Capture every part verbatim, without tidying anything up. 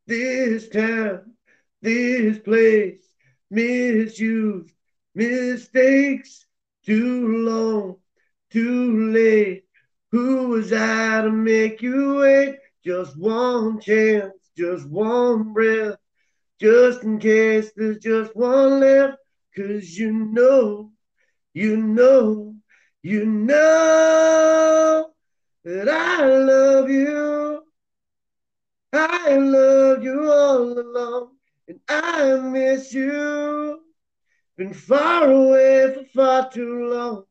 this town, this place, misused, mistakes, too long, too late. Who was I to make you wait? Just one chance, just one breath, just in case there's just one left. Cause you know, you know, you know that I love you. I love you all along, and I miss you. Been far away for far too long.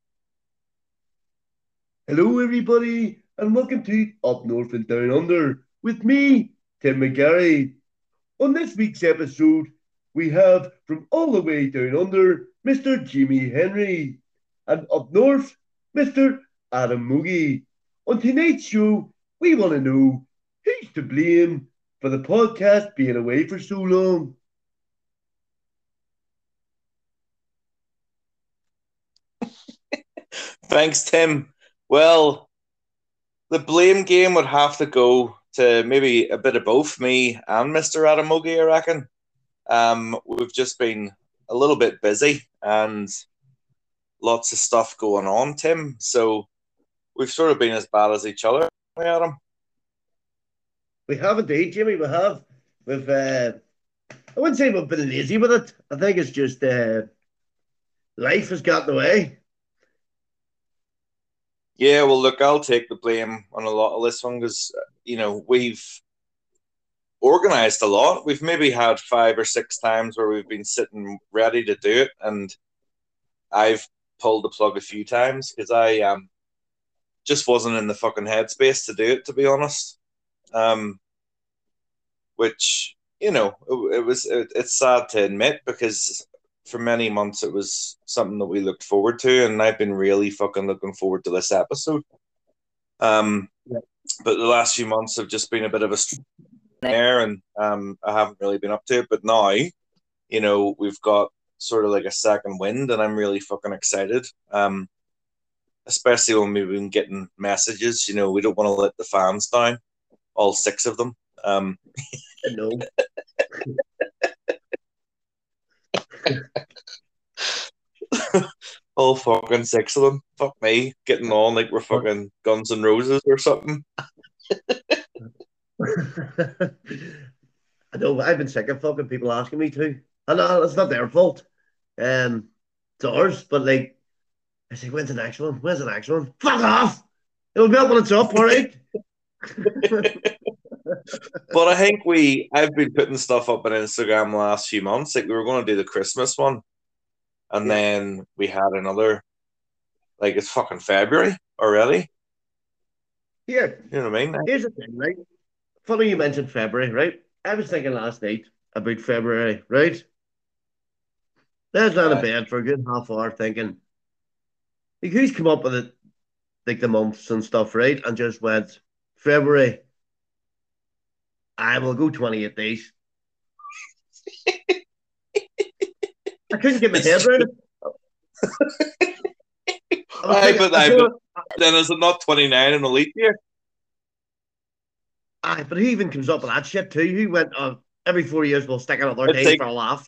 Hello, everybody, and welcome to Up North and Down Under with me, Tim McGarry. On this week's episode, we have from all the way down under, Mister Jimmy Henry, and up north, Mister Adam Moogie. On tonight's show, we want to know who's to blame for the podcast being away for so long. Thanks, Tim. Well, the blame game would have to go to maybe a bit of both me and Mister Adamogi, I reckon. Um, we've just been a little bit busy and lots of stuff going on, Tim. So we've sort of been as bad as each other, Adam. We have indeed, Jimmy. We have. We've. Uh, I wouldn't say we've been lazy with it. I think it's just uh, life has got in the way. Yeah, well, look, I'll take the blame on a lot of this one because, you know, we've organised a lot. We've maybe had five or six times where we've been sitting ready to do it, and I've pulled the plug a few times because I um just wasn't in the fucking headspace to do it, to be honest. Um, which, you know, it, it was it, it's sad to admit because for many months it was something that we looked forward to, and I've been really fucking looking forward to this episode. Um, yeah. But the last few months have just been a bit of a there, and um, I haven't really been up to it. But now, you know, we've got sort of like a second wind, and I'm really fucking excited. Um, especially when we've been getting messages. You know, we don't want to let the fans down, all six of them. Um, no. All fucking six of them. Fuck me. Getting on like we're fucking Guns N' Roses or something. I know, I've been sick of fucking people asking me to. And uh, it's not their fault. Um, it's ours, but like, I say, when's the next one? When's the next one? Fuck off! It'll be up when it's up, all right? But I think we, I've been putting stuff up on Instagram the last few months. Like we were going to do the Christmas one. And yeah. Then we had another, like it's fucking February already. Yeah. You know what I mean? Here's the thing, right? Funny you mentioned February, right? I was thinking last night about February, right? There's not a bed for a good half hour thinking, like, who's come up with it, like the months and stuff, right? And just went, February, I will go twenty-eight days. I couldn't get my head around it. I, thinking, but, I, I, but then is it not twenty-nine in a leap year? Aye, but he even comes up with that shit too. He went, uh, every four years we'll stick another day like, for a laugh.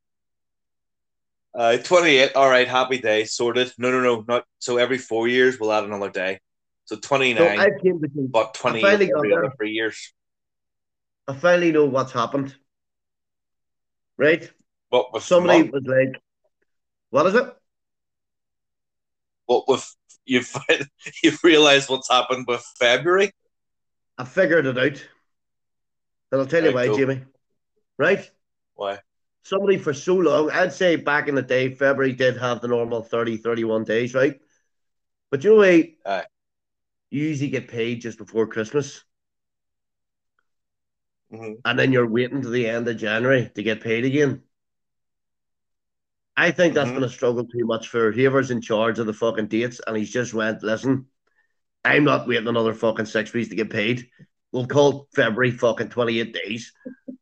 Uh, twenty-eight, all right, happy day, sorted. No, no, no, not so every four years we'll add another day. So twenty-nine, so I came between, but twenty-eight every other three years. I finally know what's happened. Right? What with somebody was like, what is it? What with you've you've realized what's happened with February? I figured it out. And I'll tell you why, cool. Jimmy. Right? Why? Somebody for so long, I'd say back in the day, February did have the normal thirty, thirty-one days, right? But you know why Aye. You usually get paid just before Christmas. Mm-hmm. And then you're waiting to the end of January to get paid again. I think that's mm-hmm. been a struggle too much for whoever's in charge of the fucking dates, and he's just went, listen, I'm not waiting another fucking six weeks to get paid. We'll call February fucking twenty-eight days.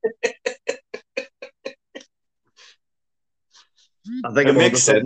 I think it makes sense.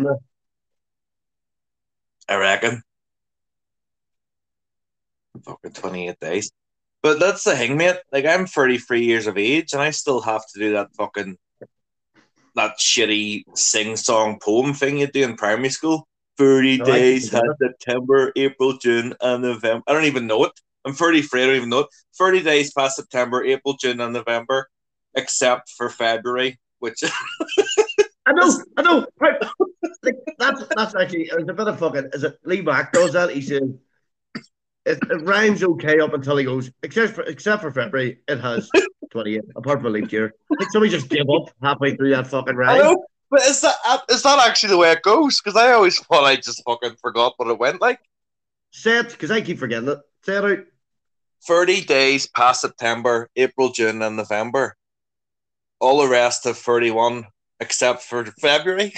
I reckon. Fucking twenty-eight days. But that's the thing, mate. Like, I'm thirty-three years of age, and I still have to do that fucking that shitty sing-song poem thing you do in primary school. thirty No, I keep days had forgetting it. September, April, June, and November. I don't even know it. I'm thirty-three, I don't even know it. thirty days past September, April, June, and November, except for February, which I know, I know. Right. Like, that's that's actually it's a bit of fucking. Is it Lee Mack does that? He says it, it rhymes okay up until he goes except for except for February. It has twenty-eight apart from a leap year. Like somebody just give up halfway through that fucking I rhyme. know. But is that is that actually the way it goes? Because I always thought I just fucking forgot what it went like. Say it because I keep forgetting it. Say it out. thirty days past September, April, June, and November. All the rest have thirty-one, except for February.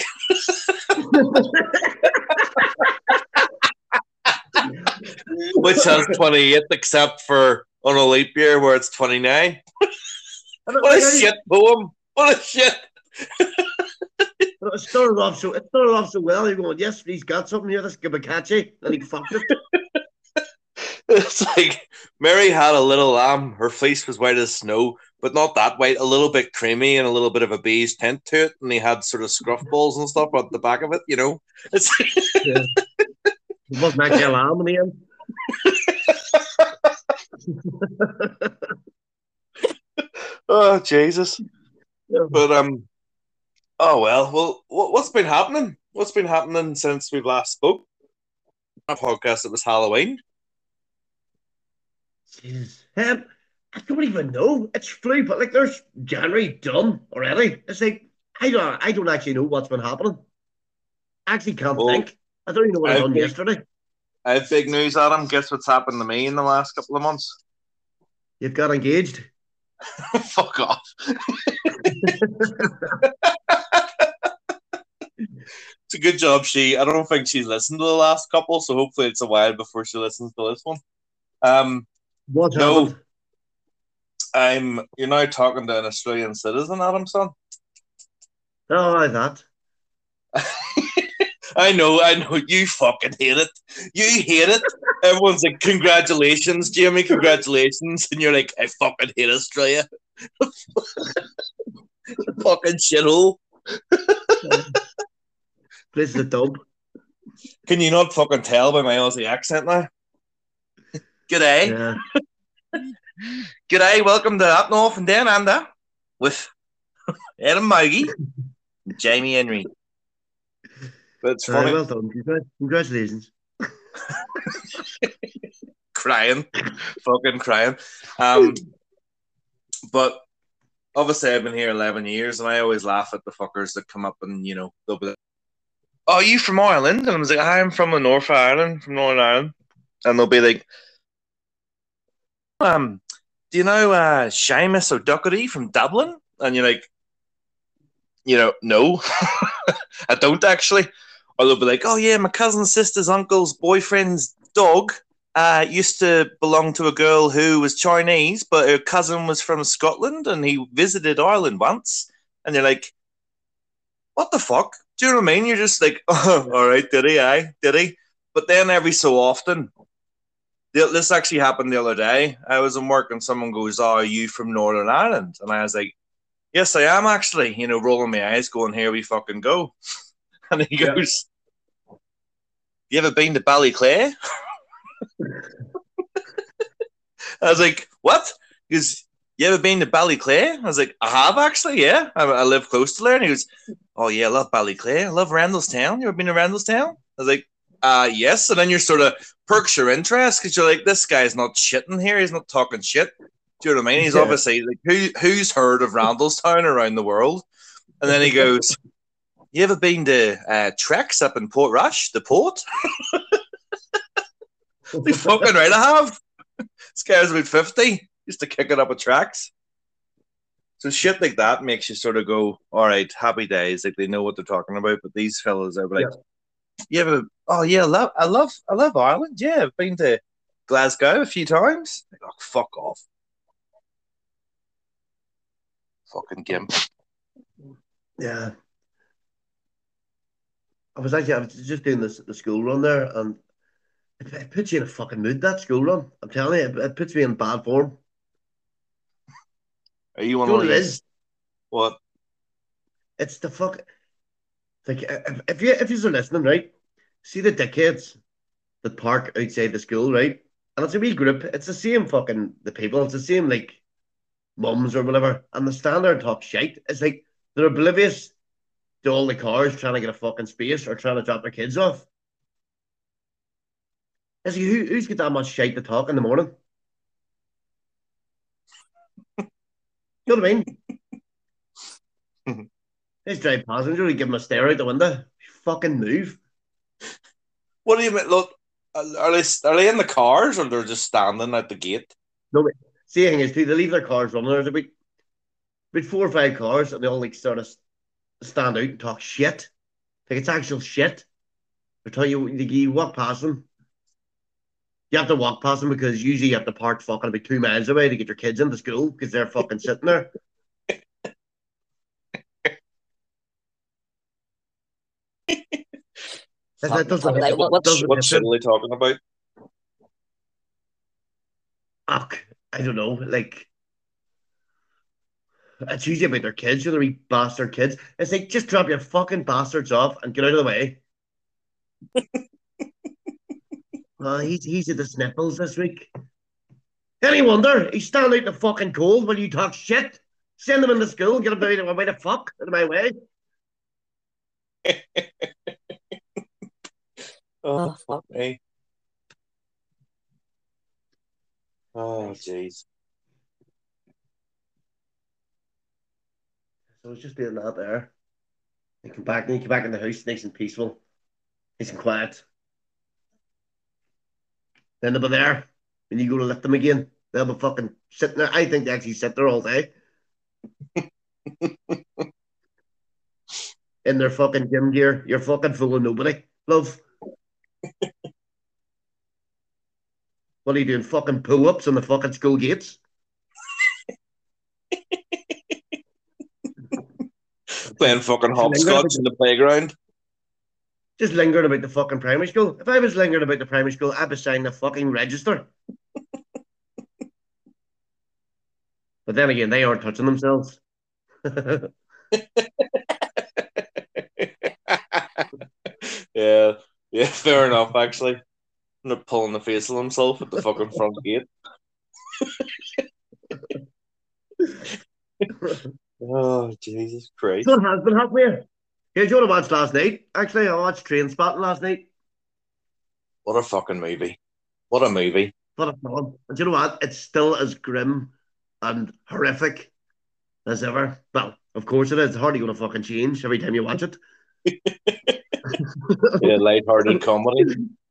Which has twenty-eight, except for on a leap year where it's twenty-nine. What a shit poem. What a shit. But it started off so it started off so well. You're going, yes, he's got something here that's gonna be catchy, and he fucked it. It's like Mary had a little lamb. Her fleece was white as snow, but not that white. A little bit creamy and a little bit of a beige tint to it. And he had sort of scruff balls and stuff at the back of it. You know, it's Yeah. It wasn't actually a lamb in the end. Oh Jesus! Yeah. But um, oh well. Well, what, what's been happening? What's been happening since we last spoke? A podcast. It was Halloween. Jeez. Um, I don't even know. It's flu, but like there's January done already. It's like I don't I don't actually know what's been happening. I actually can't Well, think. I don't even know what I I've done big, yesterday. I have big news, Adam. Guess what's happened to me in the last couple of months? You've got engaged. Fuck off. It's a good job. She. I don't think she's listened to the last couple, so hopefully it's a while before she listens to this one. Um, What no, happened? I'm. You're now talking to an Australian citizen, Adam, son. Oh, I thought. I know, I know. You fucking hate it. You hate it. Everyone's like, "Congratulations, Jamie! Congratulations!" And you're like, "I fucking hate Australia." Fucking shithole. This is a dub. Can you not fucking tell by my Aussie accent now? G'day. Yeah. G'day, welcome to Up North and Down Under with Adam Mogie and Jamie Henry. But it's funny. Uh, well done. Congratulations. Crying. Fucking crying. Um, but obviously I've been here eleven years and I always laugh at the fuckers that come up and, you know, they'll be like, "Oh, are you from Ireland?" And I was like, "I'm from the North of Ireland, from Northern Ireland." And they'll be like, um, "Do you know uh, Seamus O'Doherty from Dublin?" And you're like, you know, "No, I don't actually." Or they'll be like, "Oh yeah, my cousin's sister's uncle's boyfriend's dog uh, used to belong to a girl who was Chinese, but her cousin was from Scotland and he visited Ireland once." And you're like, "What the fuck?" Do you know what I mean? You're just like, "Oh, all right, did he? Aye, did he?" But then every so often, this actually happened the other day. I was in work and someone goes, "Oh, are you from Northern Ireland?" And I was like, "Yes, I am actually." You know, rolling my eyes, going, "Here we fucking go." And he goes, yeah. "You ever been to Ballyclare?" I was like, "What?" He goes, "You ever been to Ballyclare?" I was like, "I have actually, yeah. I, I live close to there." And he goes, "Oh yeah, I love Ballyclare. I love Randallstown. You ever been to Randallstown?" I was like, uh, yes. And then you're sort of perks your interest because you're like, this guy's not shitting here. He's not talking shit. Do you know what I mean? He's yeah. obviously like, who who's heard of Randallstown around the world? And then he goes, "You ever been to uh, Trex up in Portrush, the port?" Like, fucking right, I have. This guy's about fifty. Used to kick it up with tracks. So shit like that makes you sort of go, all right, happy days. Like they know what they're talking about. But these fellas are like, yeah. "You ever? Oh yeah, I love, I love, I love Ireland. Yeah, I've been to Glasgow a few times." Like, oh, fuck off. Fucking gimp. Yeah. I was actually I was just doing this the school run there, and It, it puts you in a fucking mood, that school run. I'm telling you, it, it puts me in bad form. Are you one Do you of know what it these? is? What? It's the fuck. Like if, if you if you're listening, right? See the dickheads that park outside the school, right? And it's a wee group. It's the same fucking the people. It's the same like mums or whatever. And the standard talk shite. It's like they're oblivious to all the cars trying to get a fucking space or trying to drop their kids off. It's like, who, who's got that much shite to talk in the morning? You know what I mean? This drive passenger, we give him a stare out the window. Fucking move. What do you mean? Look, are they are they in the cars or they're just standing at the gate? No, wait. See, the thing is, too, they leave their cars running. There's about, about four or five cars, and they all like sort of stand out and talk shit. Like it's actual shit. I tell you, you, you walk past them. You have to walk past them because usually you have to park fucking about two miles away to get your kids into school because they're fucking sitting there. That doesn't hit, Like, what, what's doesn't what hit shit them. are they talking about? Fuck, I don't know. Like, it's usually about their kids, you know, wee bastard kids. It's like, just drop your fucking bastards off and get out of the way. Uh, he's, he's at the sniffles this week. Any wonder? He's standing out in the fucking cold while you talk shit. Send him into school and get him out of my the fuck out of my way. Oh, fuck me. Oh, jeez. So it's just doing that there. You come back, you come back in the house, nice and peaceful, nice and quiet. Then they'll be there when you go to lift them again. They'll be fucking sitting there. I think they actually sit there all day in their fucking gym gear. You're fucking full of nobody, love. What are you doing? Fucking pull ups on the fucking school gates? Playing fucking Just lingering about hopscotch in the, the playground. just lingering about the fucking primary school. If I was lingering about the primary school, I'd be signing the fucking register. But then again, they aren't touching themselves. Yeah, yeah, fair enough, actually. They're pulling the face of himself at the fucking front gate. Oh, Jesus Christ. So it has been halfway. Here, do you know what I watched last night? Actually, I watched Train Spotting last night. What a fucking movie. What a movie. What a film. And do you know what? It's still as grim and horrific as ever. Well, of course it is. It's hardly going to fucking change every time you watch it. Yeah, light-hearted comedy.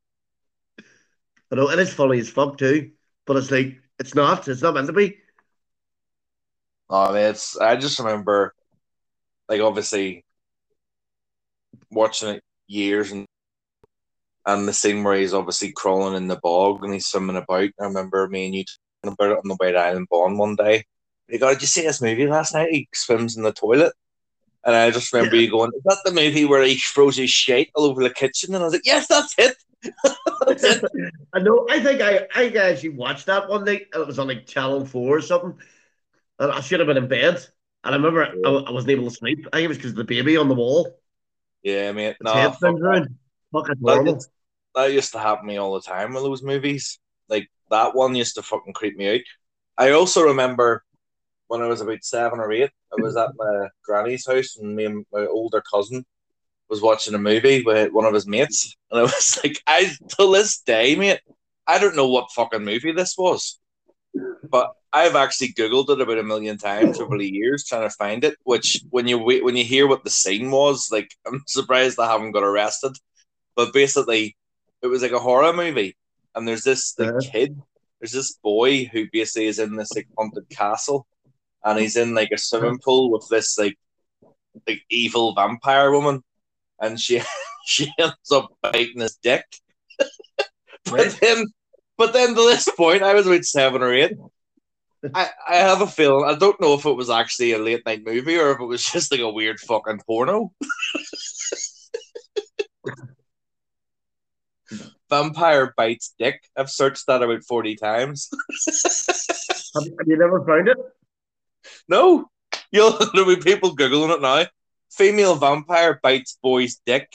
I know, it is funny as fuck too, but it's like, it's not. It's not meant to be. Oh, man, it's, I just remember, like, obviously watching it years and and the scene where he's obviously crawling in the bog and he's swimming about. I remember me and you talking about it on the way to Island Bond one day. You go, did you see this movie last night? He swims in the toilet. And I just remember Yeah. you going, is that the movie where he throws his shit all over the kitchen? And I was like, yes, that's it. That's it. I know. I think I, I think I actually watched that one night. And it was on like Channel Four or something. And I should have been in bed. And I remember I, I wasn't able to sleep. I think it was because of the baby on the wall. Yeah, mate. Its Nah, head fuck spins that. around. Fucking That horrible. used, that used to happen to me all the time with those movies. Like, that one used to fucking creep me out. I also remember when I was about seven or eight, I was at my granny's house and me and my older cousin was watching a movie with one of his mates. And I was like, I, till this day, mate, I don't know what fucking movie this was. But I've actually Googled it about a million times over the years trying to find it, which when you wait, when you hear what the scene was, like, I'm surprised I haven't got arrested. But basically, it was like a horror movie. And there's this like Uh, kid, there's this boy who basically is in this like haunted castle and he's in like a swimming pool with this like like evil vampire woman, and she she ends up biting his dick. but right? then, but then to this point, I was about seven or eight. I, I have a feeling I don't know if it was actually a late night movie or if it was just like a weird fucking porno. But vampire bites dick. I've searched that about forty times. Have, have you never found it? No, you'll there'll be people googling it now. Female vampire bites boy's dick.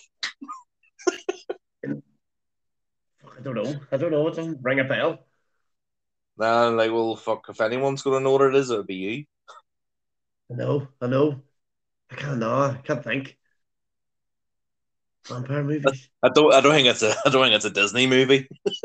I don't know. I don't know. It doesn't ring a bell. Nah, like, well, fuck. If anyone's gonna know what it is, it'll be you. I know. I know. I can't know. I can't think. Vampire movies. I don't. I don't think it's a. I don't think it's a Disney movie.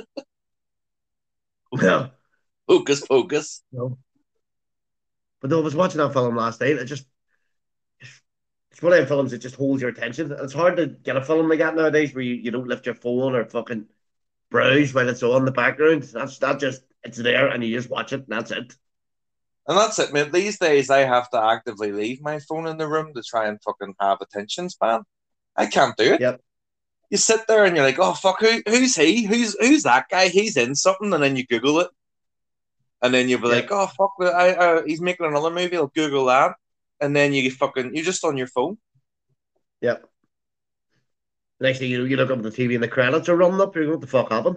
No. Hocus Pocus. No. But no, I was watching that film last night. It just it's one of them films that just holds your attention. It's hard to get a film like that nowadays where you, you don't lift your phone or fucking browse while it's on in the background. That's that just it's there and you just watch it and that's it. And that's it, man. These days, I have to actively leave my phone in the room to try and fucking have attention span. I can't do it. Yep. You sit there and you're like, oh fuck, who who's he? Who's who's that guy? He's in something, and then you Google it, and then you'll be Yep. like, oh fuck, I, uh, he's making another movie. I'll Google that, and then you fucking you're just on your phone. Yep. Next thing you know, you look up at the T V and the credits are running up. You're going, what the fuck happened?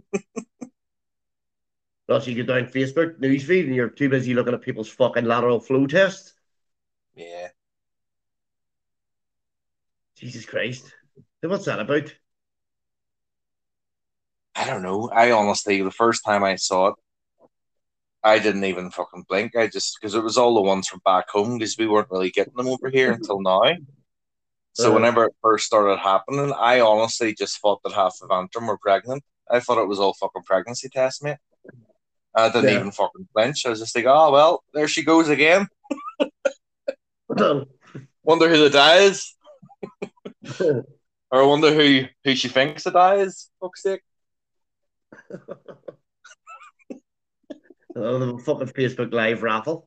Also, you get down Facebook newsfeed and you're too busy looking at people's fucking lateral flow tests. Yeah. Jesus Christ. What's that about? I don't know. I honestly, the first time I saw it, I didn't even fucking blink. I just, because it was all the ones from back home, because we weren't really getting them over here until now. So Uh, whenever it first started happening, I honestly just thought that half of Antrim were pregnant. I thought it was all fucking pregnancy tests, mate. I didn't Yeah. even fucking flinch. I was just like, oh, well, there she goes again. Wonder who the dad is. Or I wonder who, who she thinks the dad is, fuck's sake. Oh, the fucking Facebook Live raffle.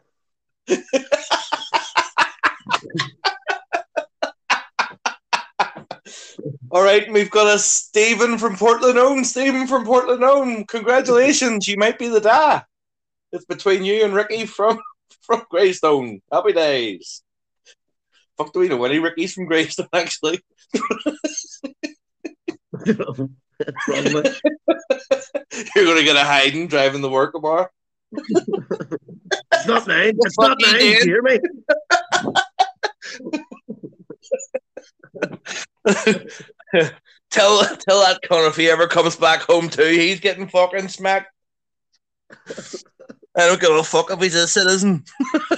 All right, we've got a Stephen from Portland Home. Stephen from Portland Home. Congratulations, you might be the dad. It's between you and Ricky from, from Greystone. Happy days. Fuck, do we know any Rickies from Greystone, actually? Probably. You're going to get a hiding driving to work tomorrow. It's not mine. It's Fuck not you, mine. Dan. You hear me? tell tell that cunt if he ever comes back home too, he's getting fucking smacked. I don't give a fuck if he's a citizen.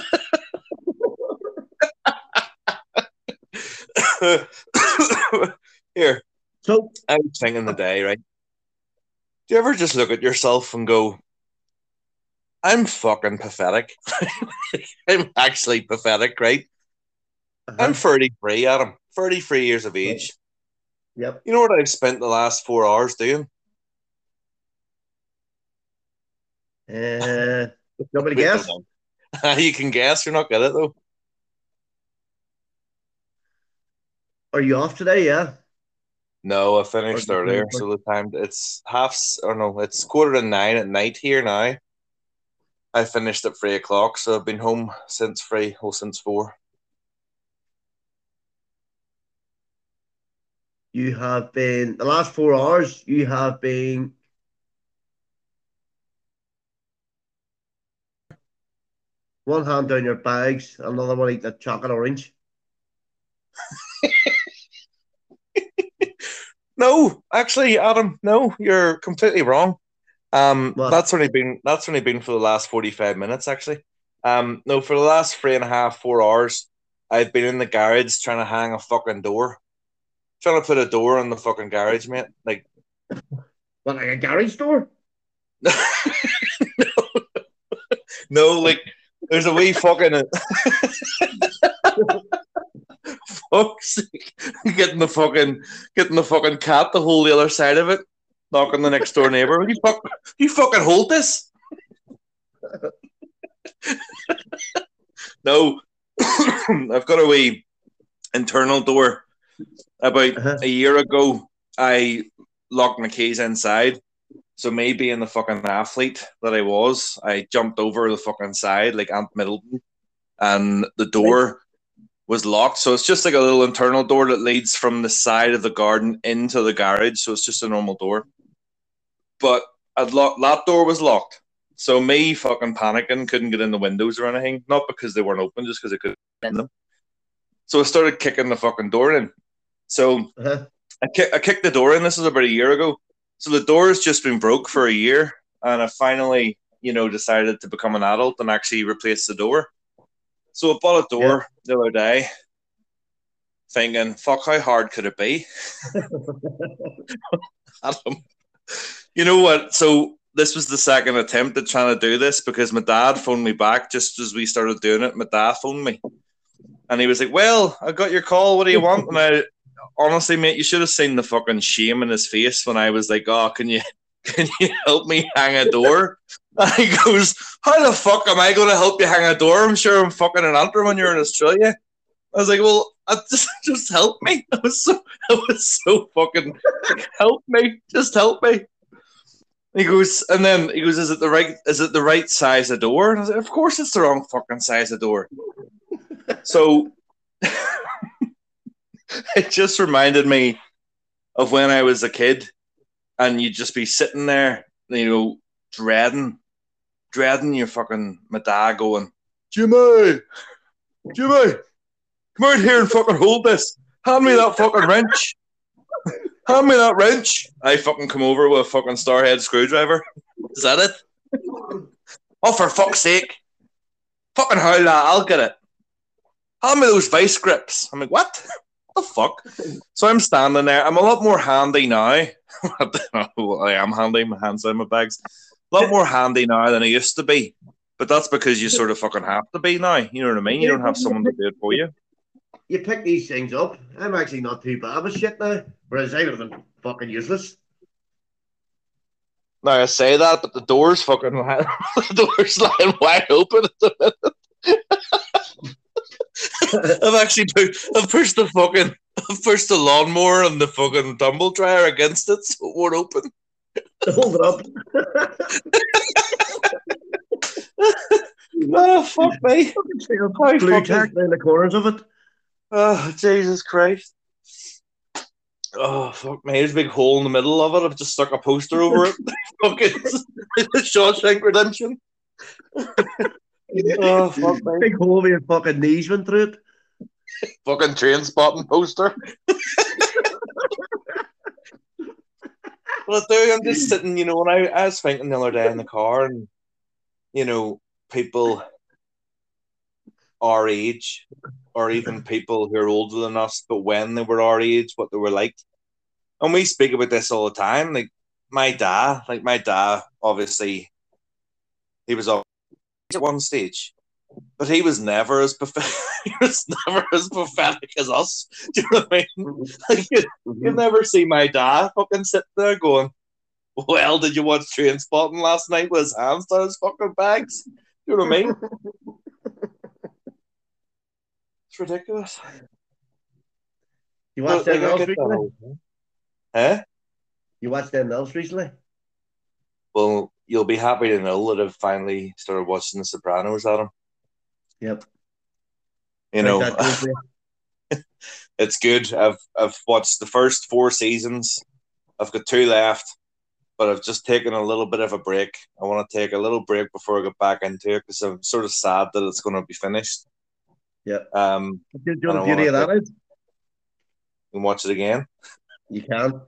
Here, So, I was thinking the day, right? Do you ever just look at yourself and go, I'm fucking pathetic. I'm actually pathetic, right? uh-huh. I'm thirty-three, Adam. thirty-three years of age. Yep. You know what I've spent the last four hours doing? Uh, nobody guess? You can guess. You're not good at it, though. Are you off today? Yeah. No, I finished Or- earlier, so the time it's half. s- Or no, it's quarter to nine at night here now. I finished at three o'clock, so I've been home since three, or since four. You have been the last four hours. You have been one hand down your bags, another one eating a chocolate orange. No, actually, Adam, no, you're completely wrong. Um, What? that's only been that's only been for the last forty-five minutes, actually. Um, no, for the last three and a half, four hours, I've been in the garage trying to hang a fucking door, trying to put a door on the fucking garage, mate. Like, What, like a garage door? no, no, like there's a wee fucking fuck's sake, getting the fucking getting the fucking cat to hold the other side of it, knocking the next door neighbor. You fuck, you fucking hold this. No, I've got a wee internal door. About Uh-huh. a year ago, I locked my keys inside. So me being the fucking athlete that I was, I jumped over the fucking side like Ant Middleton, and the door was locked. So it's just like a little internal door that leads from the side of the garden into the garage. So it's just a normal door. but I'd lock, that door was locked. So me fucking panicking, couldn't get in the windows or anything. Not because they weren't open, just because I couldn't get in them. So I started kicking the fucking door in. So uh-huh. I, ki- I kicked the door in. This was about a year ago. So the door has just been broke for a year. And I finally, you know, decided to become an adult and actually replace the door. So I bought a door yeah. the other day, thinking, fuck, how hard could it be? Adam. You know what? So this was the second attempt at trying to do this because my dad phoned me back just as we started doing it. My dad phoned me. And he was like, well, I got your call. What do you want? And I, honestly, mate, you should have seen the fucking shame in his face when I was like, oh, can you can you help me hang a door? And he goes, how the fuck am I going to help you hang a door? I'm sure I'm fucking an Antrim when you're in Australia. I was like, well, I just just help me. I was so I was so fucking like, help me, just help me. He goes, and then he goes, is it the right is it the right size of door? And I was like, of course it's the wrong fucking size of door. So it just reminded me of when I was a kid, and you'd just be sitting there, you know, dreading, dreading your fucking my dad going, Jimmy, Jimmy. Come out here and fucking hold this. Hand me that fucking wrench. Hand me that wrench. I fucking come over with a fucking Starhead screwdriver. Is that it? Oh, for fuck's sake. Fucking hell, lad, I'll get it. Hand me those vice grips. I'm like, what? What the fuck? So I'm standing there. I'm a lot more handy now. I am handy. My hands in my bags. A lot more handy now than I used to be. But that's because you sort of fucking have to be now. You know what I mean? You don't have someone to do it for you. You pick these things up. I'm actually not too bad with shit now, whereas I would have been fucking useless. Now I say that, but the door's fucking the door's lying wide open at the minute. I've actually put, I've pushed the fucking I've pushed the lawnmower and the fucking tumble dryer against it, so it won't open. Hold it up. Oh fuck me! Blue tack down the corners of it. Oh, Jesus Christ. Oh, fuck me. There's a big hole in the middle of it. I've just stuck a poster over it. Fucking Shawshank Redemption. Oh, fuck me. Big hole where your fucking knees went through it. Fucking train spotting poster. Well, I do. I'm just sitting, you know, when I, I was thinking the other day in the car, and, you know, people our age, or even people who are older than us, but when they were our age, what they were like. And we speak about this all the time. Like my dad, like my dad, obviously, he was at one stage, but he was never as pathetic. He was never as pathetic as us. Do you know what I mean? Like you, you never see my dad fucking sitting there going, "Well, did you watch Train Spotting last night with his hands down his fucking bags?" Do you know what I mean? It's ridiculous. You watched them else recently? Huh? You watched them else recently? Well, you'll be happy to know that I've finally started watching The Sopranos, Adam. Yep. You know, it's good. I've I've watched the first four seasons. I've got two left, but I've just taken a little bit of a break. I want to take a little break before I get back into it because I'm sort of sad that it's going to be finished. Yeah. Um, you know the beauty of that is? You can watch it again. You can.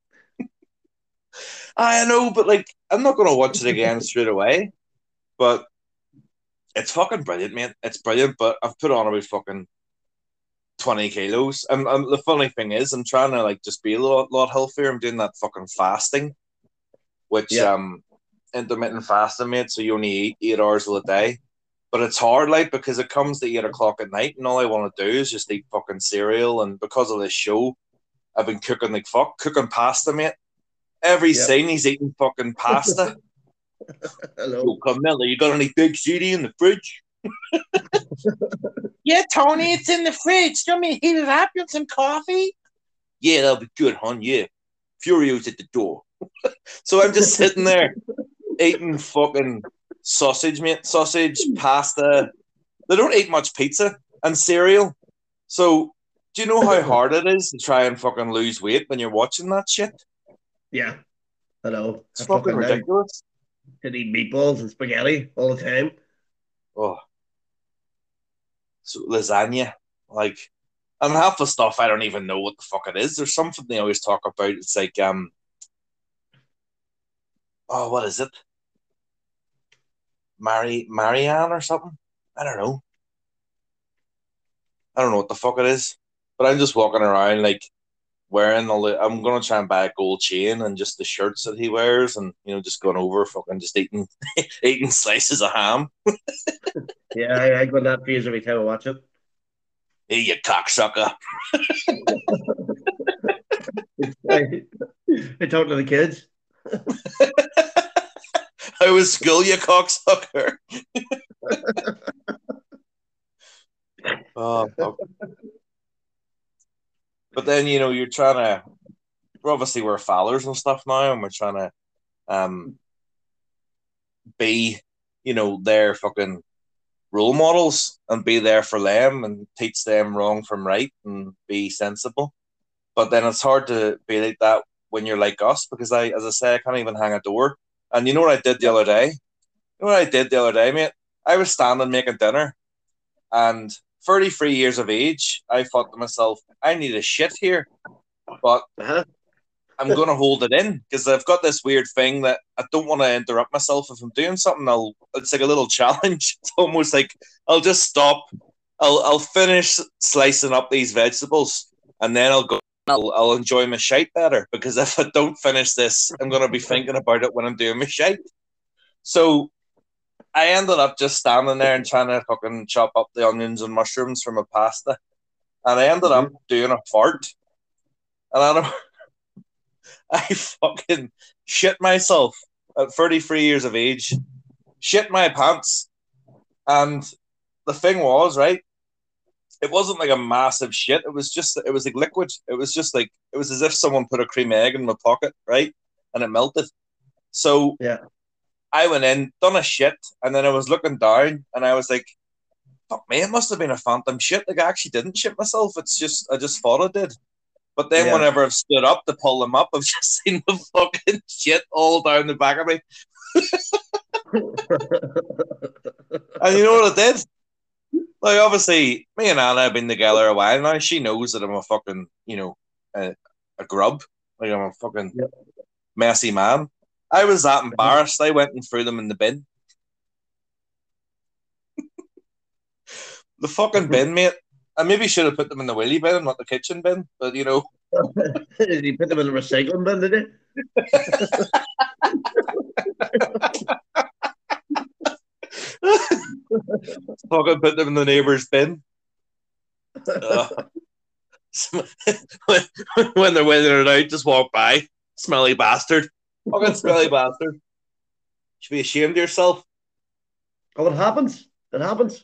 I know, but like, I'm not going to watch it again straight away. But it's fucking brilliant, mate. It's brilliant. But I've put on about fucking twenty kilos. And, and the funny thing is, I'm trying to like just be a lot, lot healthier. I'm doing that fucking fasting, which yeah. um, intermittent fasting, mate. So you only eat eight hours a day. But it's hard, like, because it comes to eight o'clock at night, and all I want to do is just eat fucking cereal. And because of this show, I've been cooking like fuck, cooking pasta, mate. Every yep. scene, he's eating fucking pasta. Hello. Oh, Carmela, you got any big ziti in the fridge? Yeah, Tony, it's in the fridge. Do you want me to heat it up? You want some coffee? Yeah, that'll be good, hon. Yeah. Furio's at the door. So I'm just sitting there eating fucking sausage, mate. Sausage, pasta. They don't eat much pizza and cereal. So do you know how hard it is to try and fucking lose weight when you're watching that shit? Yeah. I know. It's I fucking fucking now ridiculous. to eat meatballs and spaghetti all the time. Oh, so lasagna, like, and half the stuff I don't even know what the fuck it is. There's something they always talk about. It's like um, oh, what is it? Mary Marianne or something? I don't know. I don't know what the fuck it is. But I'm just walking around like wearing all the. I'm gonna try and buy a gold chain and just the shirts that he wears, and you know, just going over fucking just eating eating slices of ham. Yeah, I, I go in that phase every time I watch it. Hey, you cocksucker! I, I talk to the kids. I was school, you cocksucker. Oh, fuck. But then you know you're trying to. We're obviously we're fathers and stuff now, and we're trying to um be, you know, their fucking role models and be there for them and teach them wrong from right and be sensible. But then it's hard to be like that when you're like us because I, as I say, I can't even hang a door. And you know what I did the other day? You know what I did the other day, mate? I was standing making dinner, and thirty-three years of age, I thought to myself, I need a shit here, but Uh-huh. I'm going to hold it in because I've got this weird thing that I don't want to interrupt myself if I'm doing something. I'll it's like a little challenge. It's almost like I'll just stop. I'll I'll finish slicing up these vegetables and then I'll go. I'll, I'll enjoy my shite better because if I don't finish this, I'm going to be thinking about it when I'm doing my shite. So I ended up just standing there and trying to fucking chop up the onions and mushrooms for my pasta, and I ended up Mhm. doing a fart, and I don't. I fucking shit myself at thirty-three years of age, shit my pants. And the thing was, right, it wasn't like a massive shit. It was just, it was like liquid. It was just like, it was as if someone put a cream egg in my pocket, right? And it melted. So Yeah. I went in, done a shit, and then I was looking down and I was like, fuck me, it must have been a phantom shit. Like I actually didn't shit myself. It's just, I just thought I did. But then Yeah. whenever I've stood up to pull them up, I've just seen the fucking shit all down the back of me. And you know what I did? Like, obviously, me and Anna have been together a while now. She knows that I'm a fucking, you know, a, a grub. Like, I'm a fucking Yeah. messy man. I was that embarrassed. I went and threw them in the bin. The fucking bin, mate. I maybe should have put them in the willy bin, not the kitchen bin. But, you know, Did you put them in the recycling bin, did you? fucking put them in the neighbour's bin. Uh, when, when they're weathering it out, just walk by. Smelly bastard. Fucking smelly bastard. You should be ashamed of yourself. Oh, it happens. It happens.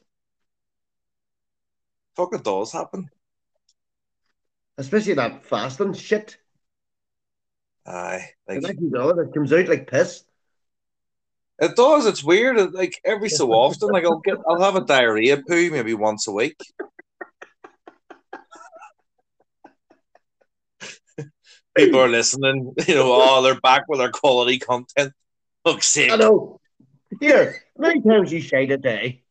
Fucking does happen. Especially that fasting shit. Aye, like It actually does. It comes out like piss. it does. It's weird. It, like every so often, like I'll get, I'll have a diarrhea poo maybe once a week. People are listening. You know, oh, they're back with their quality content. Fuck's sake. I know. Here, how many times you shite a day?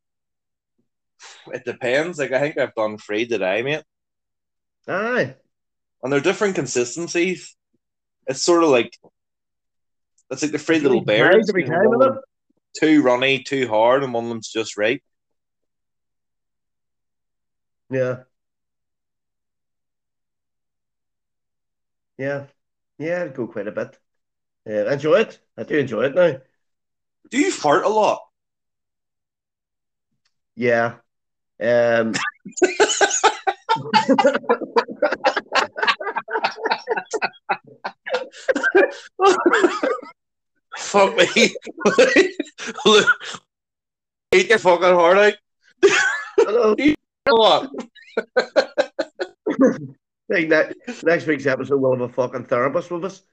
It depends. Like I think I've done three today, mate, Aye. and they're different consistencies. It's sort of like it's like the three It's little really surprised bears. every You know, time, one isn't of it? them too runny, too hard, and one of them's just right. Yeah. Yeah. Yeah, I'd go quite a bit. Yeah, I enjoy it. I do enjoy it now. Do you fart a lot? Yeah. Um, Fuck me. Look, eat your fucking heart out. hello. Eat a lot. Like next, next week's episode, we'll have a fucking therapist with us.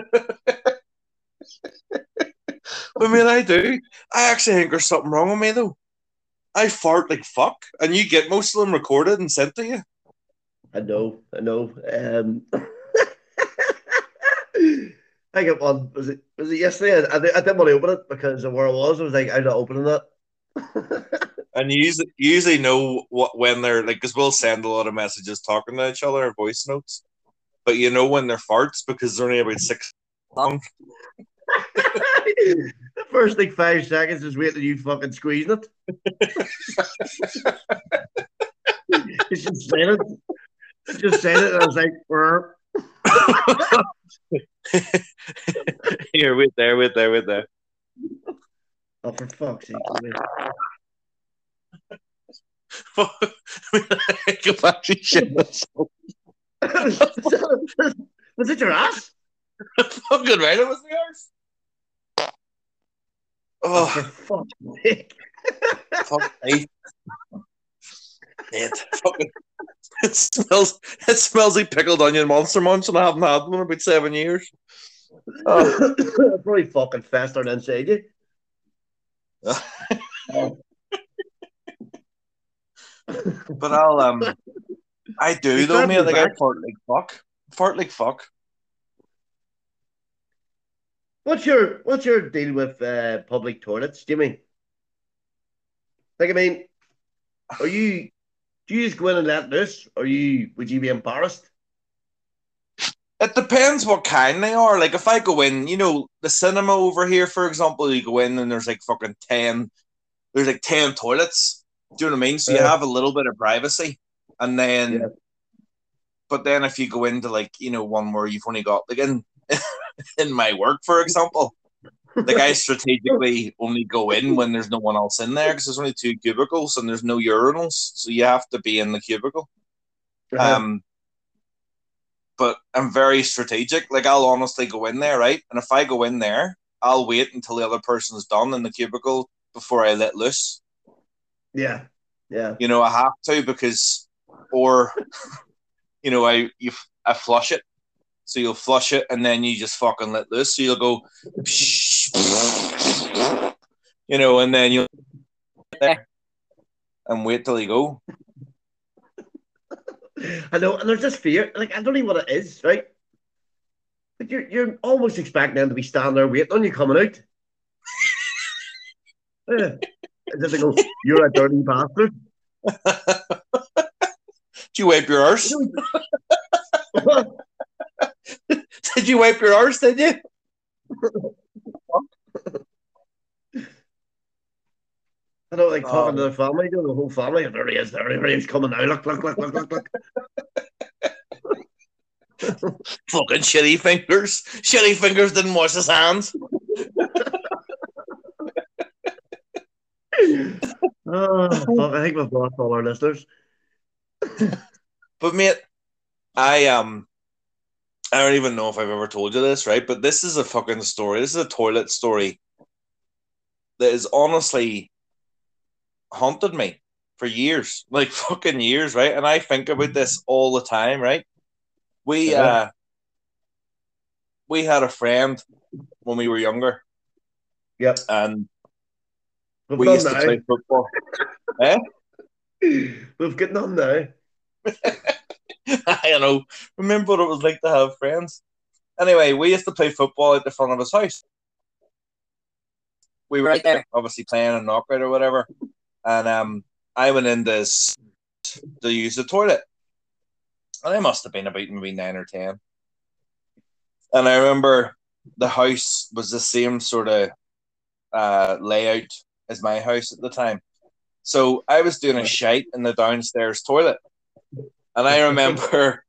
I mean, I do. I actually think there's something wrong with me, though. I fart like fuck, and you get most of them recorded and sent to you. I know. I know. Um, I got one. Was it was it yesterday? I, I, I didn't want to open it because of where I was. I was like, I'm not opening it. And you usually, you usually know what when they're like, because we'll send a lot of messages talking to each other, or voice notes, but you know when they're farts because they're only about six long. The first like five seconds is waiting you fucking squeezing it. It's just saying it. It's just saying it, and I was like, "Burr." Here, wait there, wait there, wait there. Oh, for fuck's sake! I could actually shit myself. Was it your ass? Fucking right, it was the arse. Oh, Oh, for fuck's sake! fuck me. It fucking it smells it smells like pickled onion monster munch, and I haven't had one in about seven years. Oh. Probably fucking festered inside you. Oh. But I'll um I do You though, stabbed mate. me Like I back. fart like fuck. Fart like fuck. What's your what's your deal with uh, public toilets, Jimmy? Like, I mean, are you do you just go in and let loose, or you would you be embarrassed? It depends what kind they are. Like if I go in, you know, the cinema over here, for example, you go in and there's like fucking ten there's like ten toilets. Do you know what I mean? So you Uh, have a little bit of privacy. And yeah, then but then if you go into like, you know, one where you've only got like in in my work, for example, like I strategically only go in when there's no one else in there because there's only two cubicles and there's no urinals, so you have to be in the cubicle. uh-huh. Um, but I'm very strategic. Like I'll honestly go in there, right? And if I go in there, I'll wait until the other person's done in the cubicle before I let loose. Yeah, yeah. You know, I have to because, or you know, I you I flush it. So you'll flush it and then you just fucking let loose. So you'll go, you know, and then you'll there and wait till you go. I know, and there's this fear. Like, I don't know what it is, right? But you're you're almost expecting them to be standing there waiting on you coming out. Yeah. And then they go, "You're a dirty bastard." Did you wipe your arse? You know, Did you wipe your arse? Did you? I don't like talking to Oh, the family, you know, the whole family. There he is, there he is coming now. Look, look, look, look, look, look. fucking shitty fingers. Shitty fingers didn't wash his hands. Oh, fuck, I think we've lost all our listeners. But mate, I um I don't even know if I've ever told you this, right? But this is a fucking story. This is a toilet story that is honestly haunted me for years, like fucking years, right? And I think about this all the time, right? We Uh-huh. uh we had a friend when we were younger, Yep. and We've we none used to now. play football. Eh? We've got none now. I don't know. Remember what it was like to have friends. Anyway, we used to play football at the front of his house. We were right there, obviously playing a knockout or whatever, and um, I went in this to use the toilet, and I must have been about maybe nine or ten. And I remember the house was the same sort of uh, layout as my house at the time. So I was doing a shite in the downstairs toilet. And I remember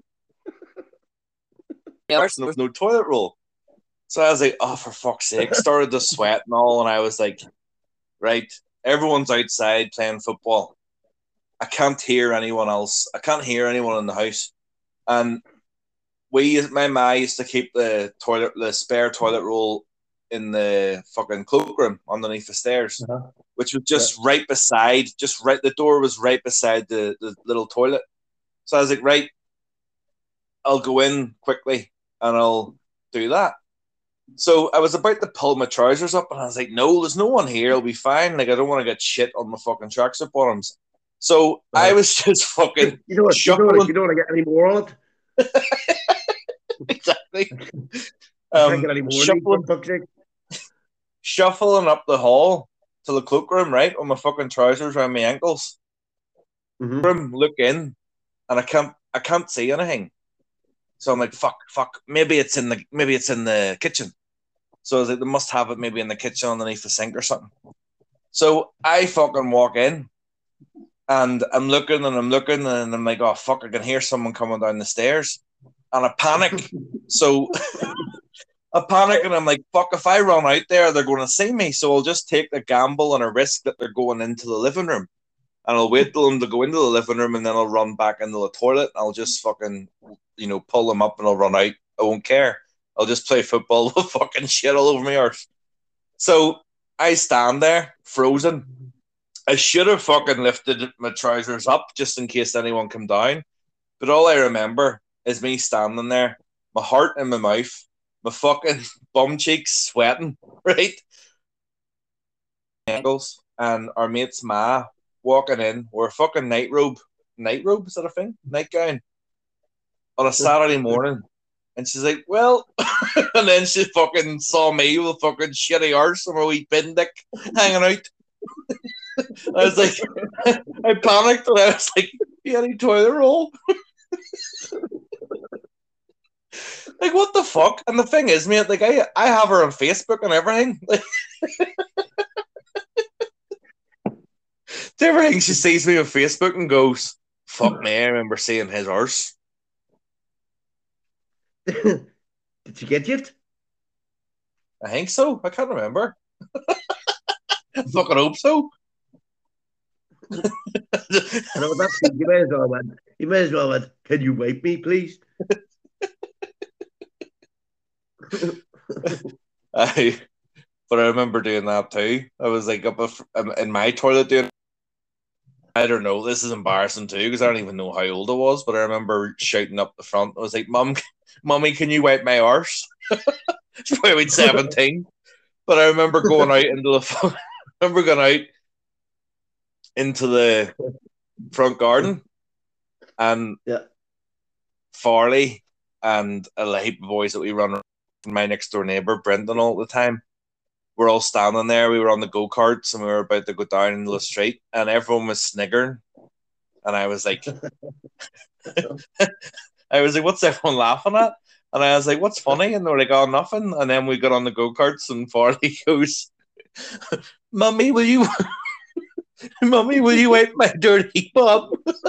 there was no toilet roll. So I was like, oh, for fuck's sake. Started to sweat and all. And I was like, right, everyone's outside playing football. I can't hear anyone else. I can't hear anyone in the house. And we, my ma used to keep the toilet, the spare toilet roll in the fucking cloakroom underneath the stairs, Uh-huh. which was just yeah. right beside, just right, the door was right beside the, the little toilet. So I was like, right, I'll go in quickly and I'll do that. So I was about to pull my trousers up and I was like, no, there's no one here. I'll be fine. Like, I don't want to get shit on my fucking tracksuit bottoms. So uh-huh. I was just fucking you know what, you don't, you don't want to get any more on it. Exactly. I can't Um, get any more than shuffling, fuck's sake. shuffling up the hall to the cloakroom, right, with my fucking trousers around my ankles. Mm-hmm. Room, look in, and I can't, I can't see anything. So I'm like, fuck, fuck. Maybe it's in the, maybe it's in the kitchen. So I was like, they must have it maybe in the kitchen underneath the sink or something. So I fucking walk in, and I'm looking and I'm looking, and I'm like, oh fuck, I can hear someone coming down the stairs, and I panic. So I panic, and I'm like, fuck, if I run out there, they're going to see me. So I'll just take the gamble and a risk that they're going into the living room. And I'll wait till them to go into the living room, and then I'll run back into the toilet. And I'll just fucking, you know, pull them up, and I'll run out. I won't care. I'll just play football with fucking shit all over my arse. So I stand there, frozen. I should have fucking lifted my trousers up just in case anyone come down. But all I remember is me standing there, my heart in my mouth, my fucking bum cheeks sweating, right? Ankles, and our mate's ma walking in, we're a fucking night robe. Night robe, is that a thing? Nightgown. On a Saturday morning. And she's like, well, and then she fucking saw me with fucking shitty arse and a wee bin dick hanging out. I was like, I panicked and I was like, you any toilet roll? Like, what the fuck? And the thing is, mate, like, I, I have her on Facebook and everything. Like, to everything she sees me on Facebook and goes, fuck me, I remember seeing his arse. Did she get you? I think so. I can't remember. I fucking hope so. I know that's you may as well went. You may as well went. Can you wipe me, please? I, but I remember doing that too. I was like up in my toilet doing. I don't know. This is embarrassing too because I don't even know how old I was. But I remember shouting up the front. I was like, "Mum, Mummy, can you wipe my arse?" She's probably seventeen. But I remember going out into the. I remember going out into the front garden, and yeah. Farley and a heap of boys that we run. My next door neighbour, Brendan, all the time. We're all standing there. We were on the go karts and we were about to go down into the street, and everyone was sniggering. And I was like, I was like, what's everyone laughing at? And I was like, what's funny? And they were like, oh, nothing. And then we got on the go karts, and Farley goes, Mummy, will you, Mummy, will you wipe my dirty bum?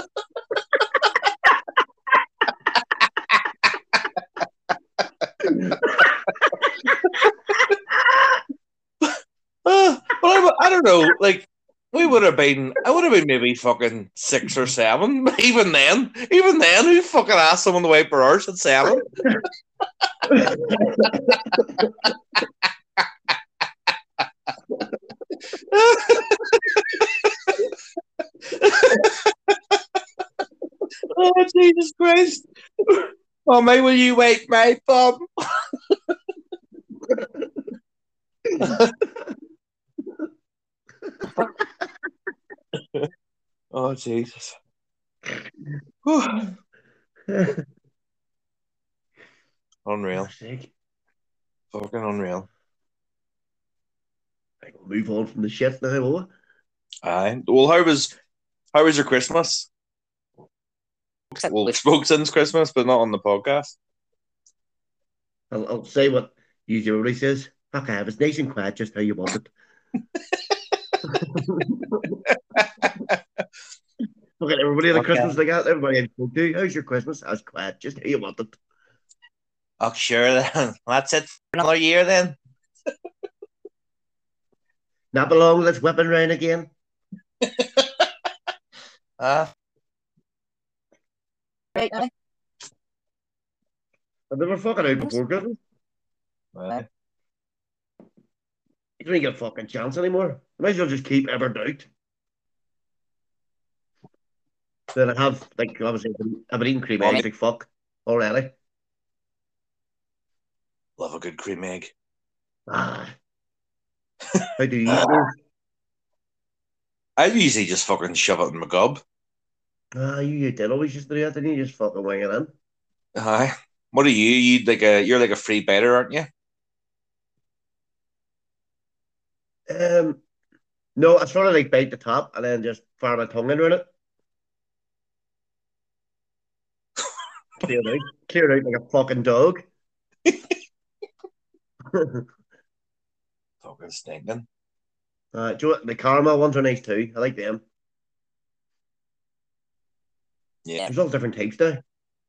Uh, but I, I don't know, like, we would have been, I would have been maybe fucking six or seven. Even then, even then, who fucking asked someone to wipe her arse at seven? Oh, Jesus Christ. Mommy, will you wipe my bum? Oh, Jesus. Unreal. Fucking unreal. I will move on from the shit now, will I? Aye. Well, how was how was your Christmas? Well, we spoke since Christmas, but not on the podcast. I'll, I'll say what usually everybody says. Fuck, I was nice and quiet, just how you want it. Look at everybody at okay. Christmas like that. Everybody I spoke to, how's your Christmas? I was quiet, just how you want it. Oh, sure then. That's it for another year then. Not long, let's whipping round again. Ah. uh. Right now. I've never fucking out before Christmas. Right. You don't get a fucking chance anymore. I might as well just keep ever doubt. Then I have, like, obviously, I've been eating cream eggs like fuck already. Love a good cream egg. Ah. How do you eat it? I usually just fucking shove it in my gob. Ah, you, you did always just do that, didn't you? Just fucking wing it in. Aye. What are you? You like a you're like a free biter, aren't you? Um, no, I sort of like bite the top and then just fire my tongue into it. Clear it out. Clear it out like a fucking dog. Fucking stinking. Uh, do you know what? The caramel ones are nice too. I like them. Yeah. There's all different types now.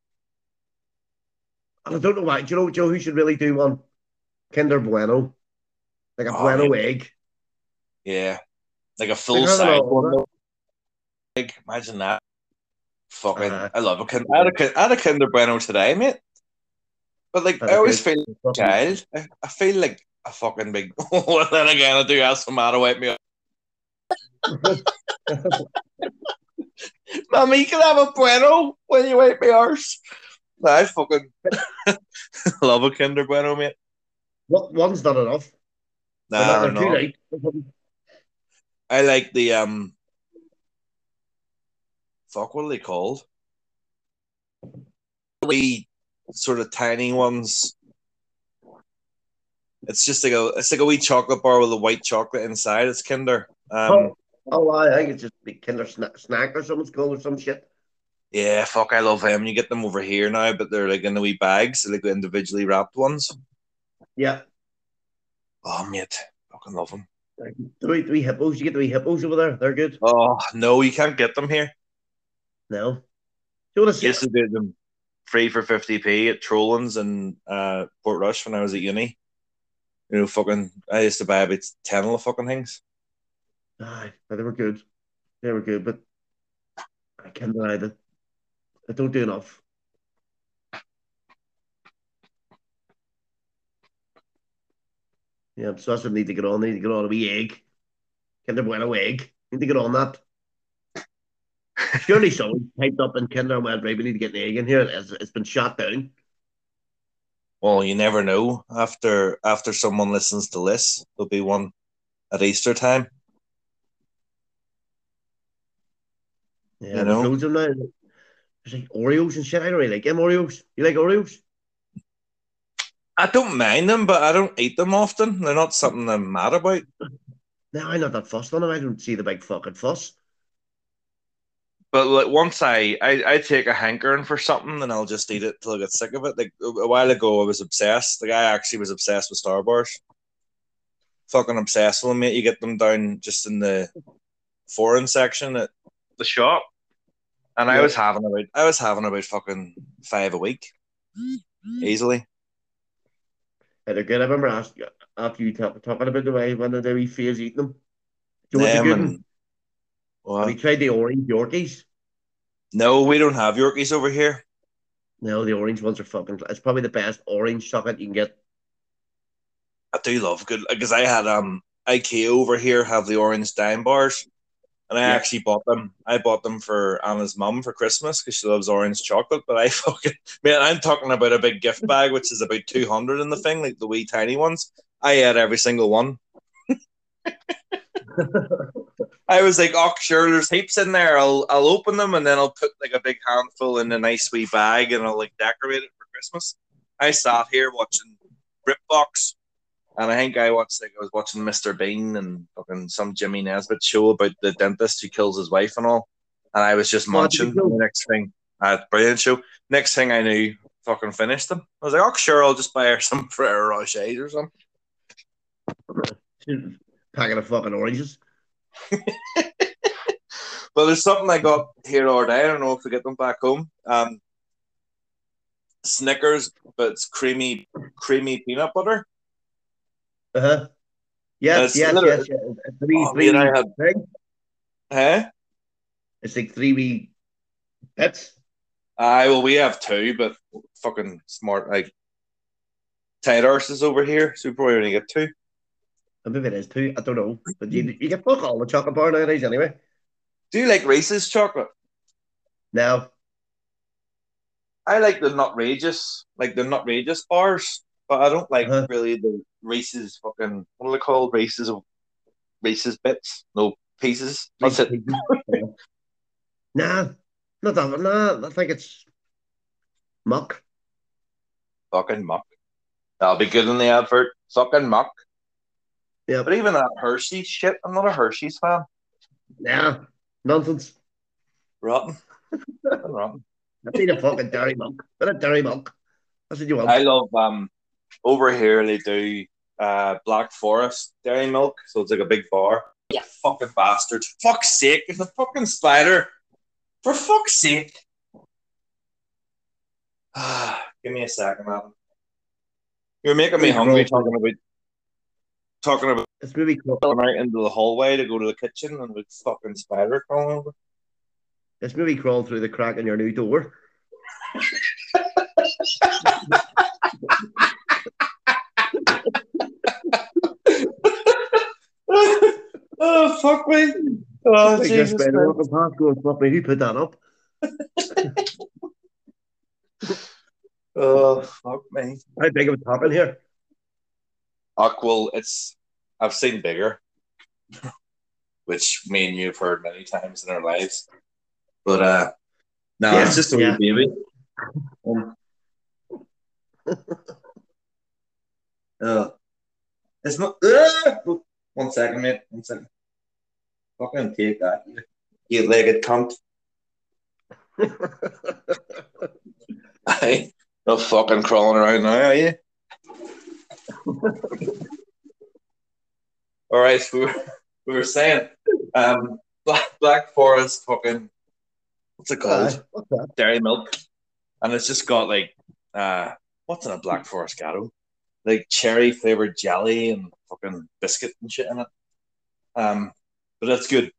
And I don't know why. Do you know, do you know who should really do one? Kinder Bueno. Like a Oh, yeah. Bueno egg. Yeah. Like a Like full having size all one. that. Like, imagine that. Fucking, Uh, I love a Kinder. I had a, Kin- I had a Kinder Bueno today, mate. But like, are I they always good? feel like a Fucking- child. I, I feel like a fucking big. Well, then again, I do ask some to wake me up. Mommy, you can have a Bueno when you wake me arse. Nah, I fucking love a Kinder Bueno, mate. What one's not enough? They're not. Nah, They're too no. light. I like the um. Fuck, what are they called? Wee sort of tiny ones. It's just like a it's like a wee chocolate bar with a white chocolate inside. It's Kinder. Um, Oh, oh, I think it's just the Kinder snack, snack or something's called or some shit. yeah, fuck, I love them. You get them over here now, but they're like in the wee bags, like the individually wrapped ones. Yeah. Oh, mate, fucking love them. The wee, the wee hippos. You get the wee hippos over there. They're good. Oh no, you can't get them here. No. Do you want to see? Used to do them free for fifty p at Trollins and uh, Port Rush when I was at uni. You know, fucking, I used to buy about ten of the fucking things. Aye, they were good. They were good, but I can't deny that I don't do enough. Yeah, so that's what I need to get on. I need to get on a wee egg. Kinder Bueno egg. Need to get on that. Surely someone typed up in Kinder and went, right, we need to get an egg in here. It's, it's been shot down. Well, you never know. After after someone listens to this, there'll be one at Easter time. Yeah, You there's know, loads of them now. There's like Oreos and shit. I don't really like them Oreos. You like Oreos? I don't mind them, but I don't eat them often. They're not something I'm mad about. No, I'm not that fussed on them. I don't see the big fucking fuss. But like once I, I I take a hankering for something, and I'll just eat it till I get sick of it. Like a while ago, I was obsessed. The guy actually was obsessed with Star Wars. Fucking obsessed with them, mate. You get them down just in the foreign section at the shop, and I Yeah. was having about I was having about fucking five a week, easily. Yeah, they're good. I remember asking, after you talk, talking about the way when the wee fears eating them. Do you know what's a Them good one? and Have what? you tried the orange Yorkies? No, we don't have Yorkies over here. No, the orange ones are fucking. It's probably the best orange chocolate you can get. I do love good because I had um IKEA over here have the orange dime bars, and I Yeah. actually bought them. I bought them for Anna's mum for Christmas because she loves orange chocolate. But I fucking man, I'm talking about a big gift bag which is about two hundred in the thing, like the wee tiny ones. I had every single one. I was like, oh, sure, there's heaps in there. I'll I'll open them and then I'll put like a big handful in a nice wee bag and I'll like decorate it for Christmas. I sat here watching BritBox. And I think I watched like I was watching Mister Bean and fucking some Jimmy Nesbitt show about the dentist who kills his wife and all. And I was just Oh, it's a munching. good And the show. next thing, uh, brilliant show. Next thing I knew, fucking finished them. I was like, oh sure, I'll just buy her some Ferrero Rochers or something. Packet of fucking oranges. But there's something I got here all day. I don't know if I get them back home. Um, Snickers, but it's creamy, creamy peanut butter. Uh huh. And Yes, it's yes, literally, yes, yes. It's three, oh three man, I wee had, thing. huh? It's like three wee bits. I well, we have two, but fucking smart like tight arses over here, so we probably only get two. Or maybe it is two. I don't know. But you, you get fuck all the chocolate bar nowadays anyway. Do you like Reese's chocolate? Now, I like the nutrageous, like the nutrageous bars, but I don't like uh-huh. really the Reese's fucking what are they called? Reese's Reese's bits, no pieces. That's Reese's it. Pieces. Yeah. Nah, not that one. Nah, I think it's muck. Fucking muck. That'll be good in the advert. Fucking muck. Yeah. But even that Hershey's shit, I'm not a Hershey's fan. Yeah. Nonsense. Rotten. Rotten. I need a fucking dairy milk. Bit of dairy milk. That's what you want. I love um over here they do uh Black Forest dairy milk, so it's like a big bar. Yeah, fucking bastard. Fuck's sake, it's a fucking spider. For fuck's sake. Give me a second, man. You're making me hungry talking about talking about it's maybe going out into the hallway to go to the kitchen and with fucking spider crawling over. It's maybe crawling through the crack in your new door. Oh fuck me! Oh like Jesus! Spider walking past, going, "Fuck me, who put that up?" Oh fuck me! How big of a top in here? Oh, well, it's I've seen bigger, which me and you have heard many times in our lives. But uh, no, yeah, it's just a yeah. wee baby. Um, uh, it's not. Uh, one second, mate. One second. Fucking take that, you eight-legged cunt. Hey, no fucking crawling around now, are you? All right, so we were, we were saying, um, Black, Black Forest fucking, what's it called? Uh, what's that? Dairy milk. And it's just got like, uh, what's in a Black Forest Gatto? Like cherry flavored jelly and fucking biscuit and shit in it. Um, but that's good.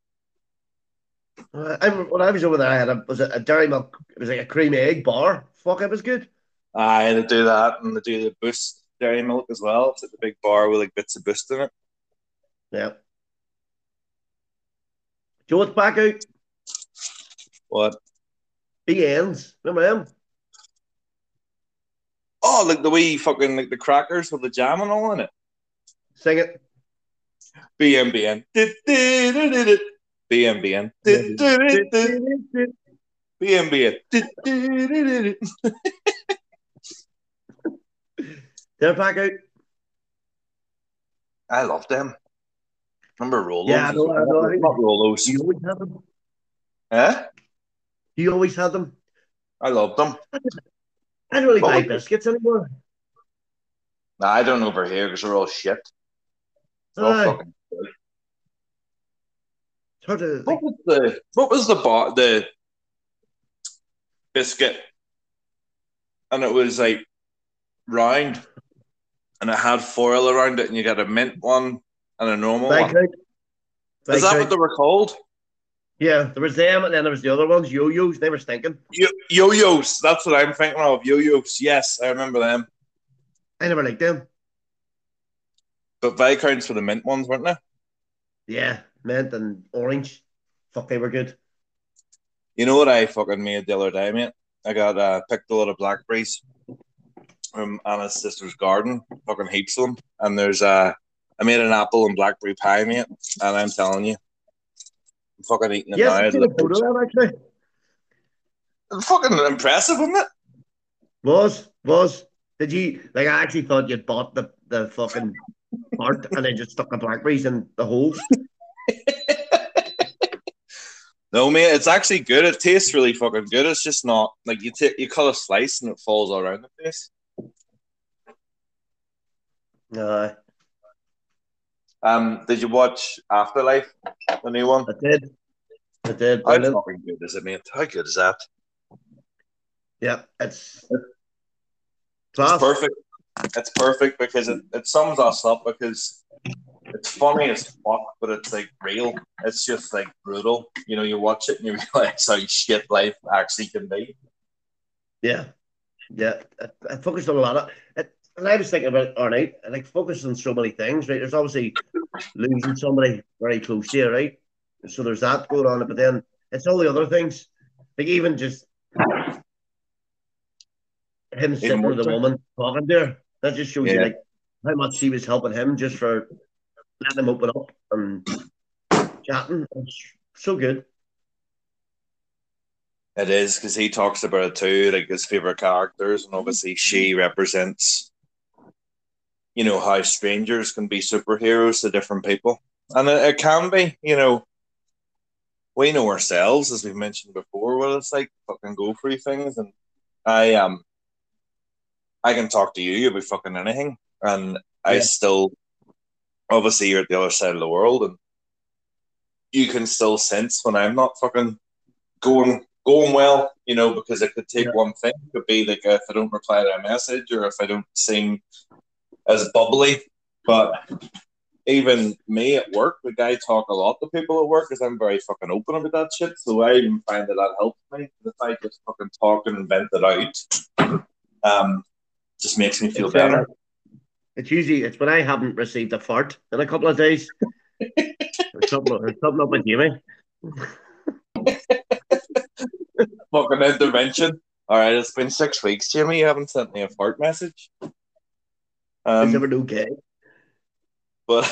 Uh, I, when I was over there, I had a, was it a dairy milk? It was like a cream egg bar. Fuck, it was good. Aye, they do that, and they do the Boost dairy milk as well. It's like the big bar with like bits of Boost in it. Yeah. Do you know what's back out? What? B Ns. Remember them? Oh, like the wee fucking like the crackers with the jam and all in it. Sing it. B M B N. B M B N. B M B N. They're back out. I love them. Remember Rolos? Yeah, I know. I know. Not Rolos. You always had them. Eh? You always had them. I love them. I don't really what buy biscuits anymore. Nah, I don't over here because they're all shit. They're all fucking shit. It's hard to, what was the what was the bar, the biscuit? And it was like round, and it had foil around it, and you got a mint one and a normal Bag one. Out. Is that out. What they were called? Yeah, there was them, and then there was the other ones, yo-yos. They were stinking. Yo- yo-yos, that's what I'm thinking of. Yo-yos, yes, I remember them. I never liked them. But Viscounts were the mint ones, weren't they? Yeah, mint and orange. Fuck, they were good. You know what I fucking made the other day, mate? I got uh, picked a lot of blackberries from Anna's sister's garden, fucking heaps of them. And there's uh, I made an apple and blackberry pie, mate. And I'm telling you, I'm fucking eating it yes, now. Yes, I seen a photo of that, actually. It's fucking impressive, wasn't it? Was, was. Did you, like, I actually thought you'd bought the, the fucking part and then just stuck the blackberries in the holes. No, mate, it's actually good. It tastes really fucking good. It's just not, like, you take, you cut a slice and it falls all around the place. Uh, um, did you watch Afterlife, the new one? I did. I did. How fucking good is it, mate? How good is that? Yeah, it's... It's perfect. It's perfect because it, it sums us up because it's funny as fuck, but it's like real. It's just like brutal. You know, you watch it and you realize how shit life actually can be. Yeah. Yeah. I, I focused on a lot of it. And I was thinking about it all night, and like focused on so many things, right? There's obviously losing somebody very close to you, right? So there's that going on, but then it's all the other things. Like even just him even sitting with the woman talking to her. That just shows yeah. you like how much she was helping him just for letting him open up and chatting. It's so good. It is, because he talks about it too, like his favorite characters, and obviously she represents you know, how strangers can be superheroes to different people. And it, it can be, you know, we know ourselves, as we've mentioned before, what it's like to fucking go through things. And I um I can talk to you about fucking anything, and I Yeah. still, obviously you're at the other side of the world, and you can still sense when I'm not fucking going going well, you know, because it could take Yeah. one thing. It could be like if I don't reply to a message or if I don't seem as bubbly. But even me at work, like I talk a lot to people at work because I'm very fucking open about that shit. So I even find that that helps me. If I just fucking talk and vent it out, um, just makes me feel It's, uh, better. it's usually it's when I haven't received a fart in a couple of days. There's something, there's something up with Jamie. Fucking intervention. All right, it's been six weeks, Jimmy. You haven't sent me a fart message. Is Um, everything okay? but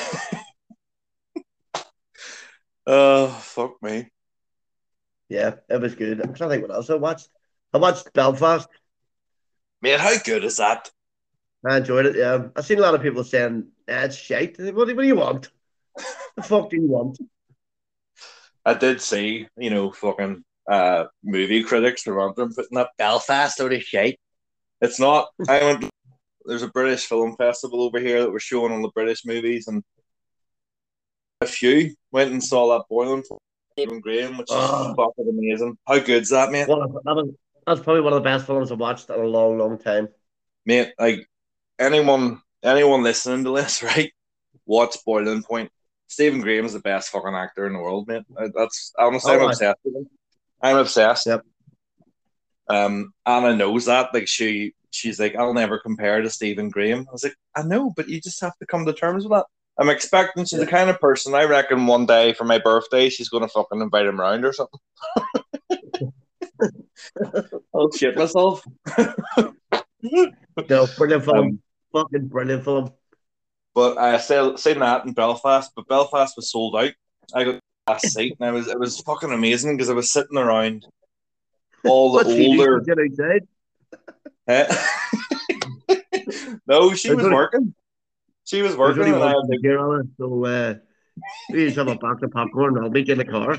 oh fuck me. Yeah, it was good. I'm trying to think what else I watched. I watched Belfast. Man, how good is that? I enjoyed it. Yeah, I've seen a lot of people saying eh, it's shite. What, do- what do you want? The fuck do you want? I did see, you know, fucking uh, movie critics around them putting up Belfast out of shite. It's not. I went. There's a British film festival over here that was showing all the British movies, and a few went and saw that Boiling Point, Stephen Graham, which is Oh, fucking amazing. How good's that, mate? one of, that was, that's probably one of the best films I've watched in a long, long time. Mate, like anyone, anyone listening to this, right? Watch Boiling Point. Stephen Graham is the best fucking actor in the world, mate. That's honestly, Oh, I'm I, obsessed with him. I'm obsessed. yep. Um, Anna knows that. Like she, she's like, I'll never compare to Stephen Graham. I was like, I know, but you just have to come to terms with that. I'm expecting she's Yeah. the kind of person. I reckon one day for my birthday, she's going to fucking invite him around or something. I'll shit myself. No, brilliant film. Um, Fucking brilliant film. but I said seen that in Belfast, but Belfast was sold out. I got last seat, and I was it was fucking amazing because I was sitting around all the What's she do? older. She get outside? Eh? No, she I was thought working. She was there's working, only and I one was thing like, here on it, so uh, we just have a box of popcorn. I'll meet you in the car.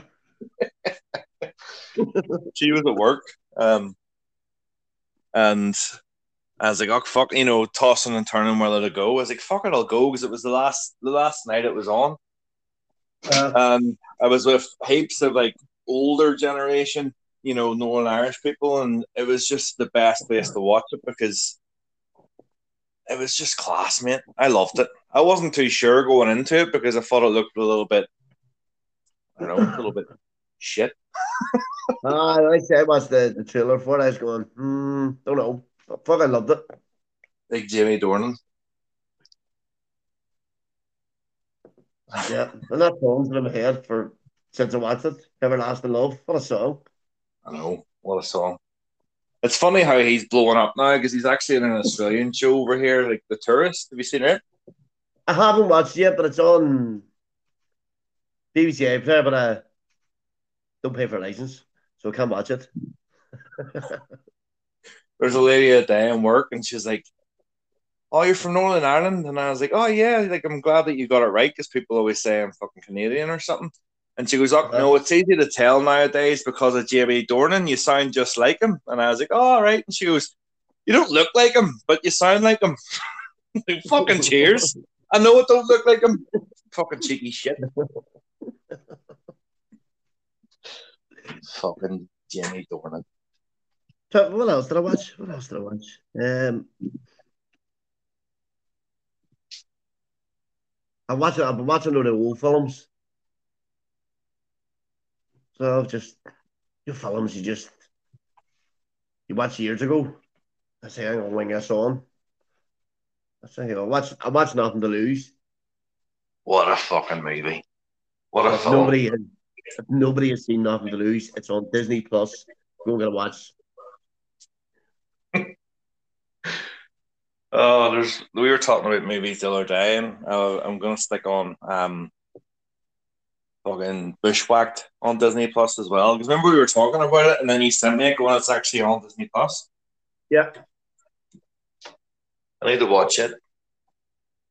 she was at work, um, and I was like, oh fuck, you know, tossing and turning whether to go. I was like, fuck it, I'll go because it was the last the last night it was on. Uh, And I was with heaps of like older generation, you know, Northern Irish people, and it was just the best place to watch it because it was just class, mate. I loved it. I wasn't too sure going into it because I thought it looked a little bit, I don't know, a little bit shit. uh, like I said, I watched the, the trailer for it. I was going, hmm, don't know. Fuck, I loved it. Like Jamie Dornan. Yeah, and that song's been in my head for since I watched it. Everlasting Love. What a song. I know, what a song. It's funny how he's blowing up now because he's actually in an Australian show over here, like The Tourist. Have you seen it? I haven't watched it yet, but it's on B B C iPlayer, but I don't pay for a license, so I can't watch it. There's a lady at day in work, and she's like, "Oh, you're from Northern Ireland?" And I was like, "Oh yeah, like I'm glad that you got it right because people always say I'm fucking Canadian or something." And she goes, "Oh Uh, no, it's easy to tell nowadays because of Jamie Dornan. You sound just like him." And I was like, "Oh, all right." And she goes, "You don't look like him, but you sound like him." Like, fucking cheers. I know it don't look like him. Fucking cheeky shit. Fucking Jamie Dornan. So what else did I watch? What else did I watch? Um, I watch I've been watching all the old films. So I've just your films you just you watched years ago. I say I'm gonna wing this on. I say I watch I watch Nothing to Lose. What a fucking movie. What a If film. nobody has if nobody has seen Nothing to Lose, it's on Disney Plus. Go and get a watch. Oh, there's we were talking about movies the other day, and uh, I'm gonna stick on um fucking Bushwhacked on Disney Plus as well. Because remember we were talking about it, and then you sent me it when it's actually on Disney Plus. Yeah. I need to watch it.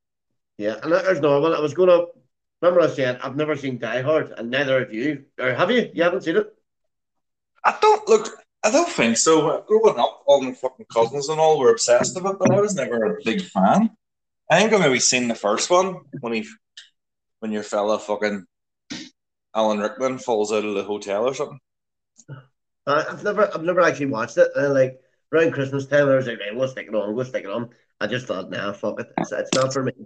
Yeah, and there's another one. I was going to remember I said I've never seen Die Hard, and neither have you. Or have you? You haven't seen it? I don't look. I don't think so. Growing up, all my fucking cousins and all were obsessed with it, but I was never a big fan. I think I maybe seen the first one when he, when your fella fucking Alan Rickman falls out of the hotel or something. Uh, I've never, I've never actually watched it. And like around Christmas time, I was like, right, we'll stick it on, we'll stick it on. I just thought, nah, fuck it, it's, it's not for me.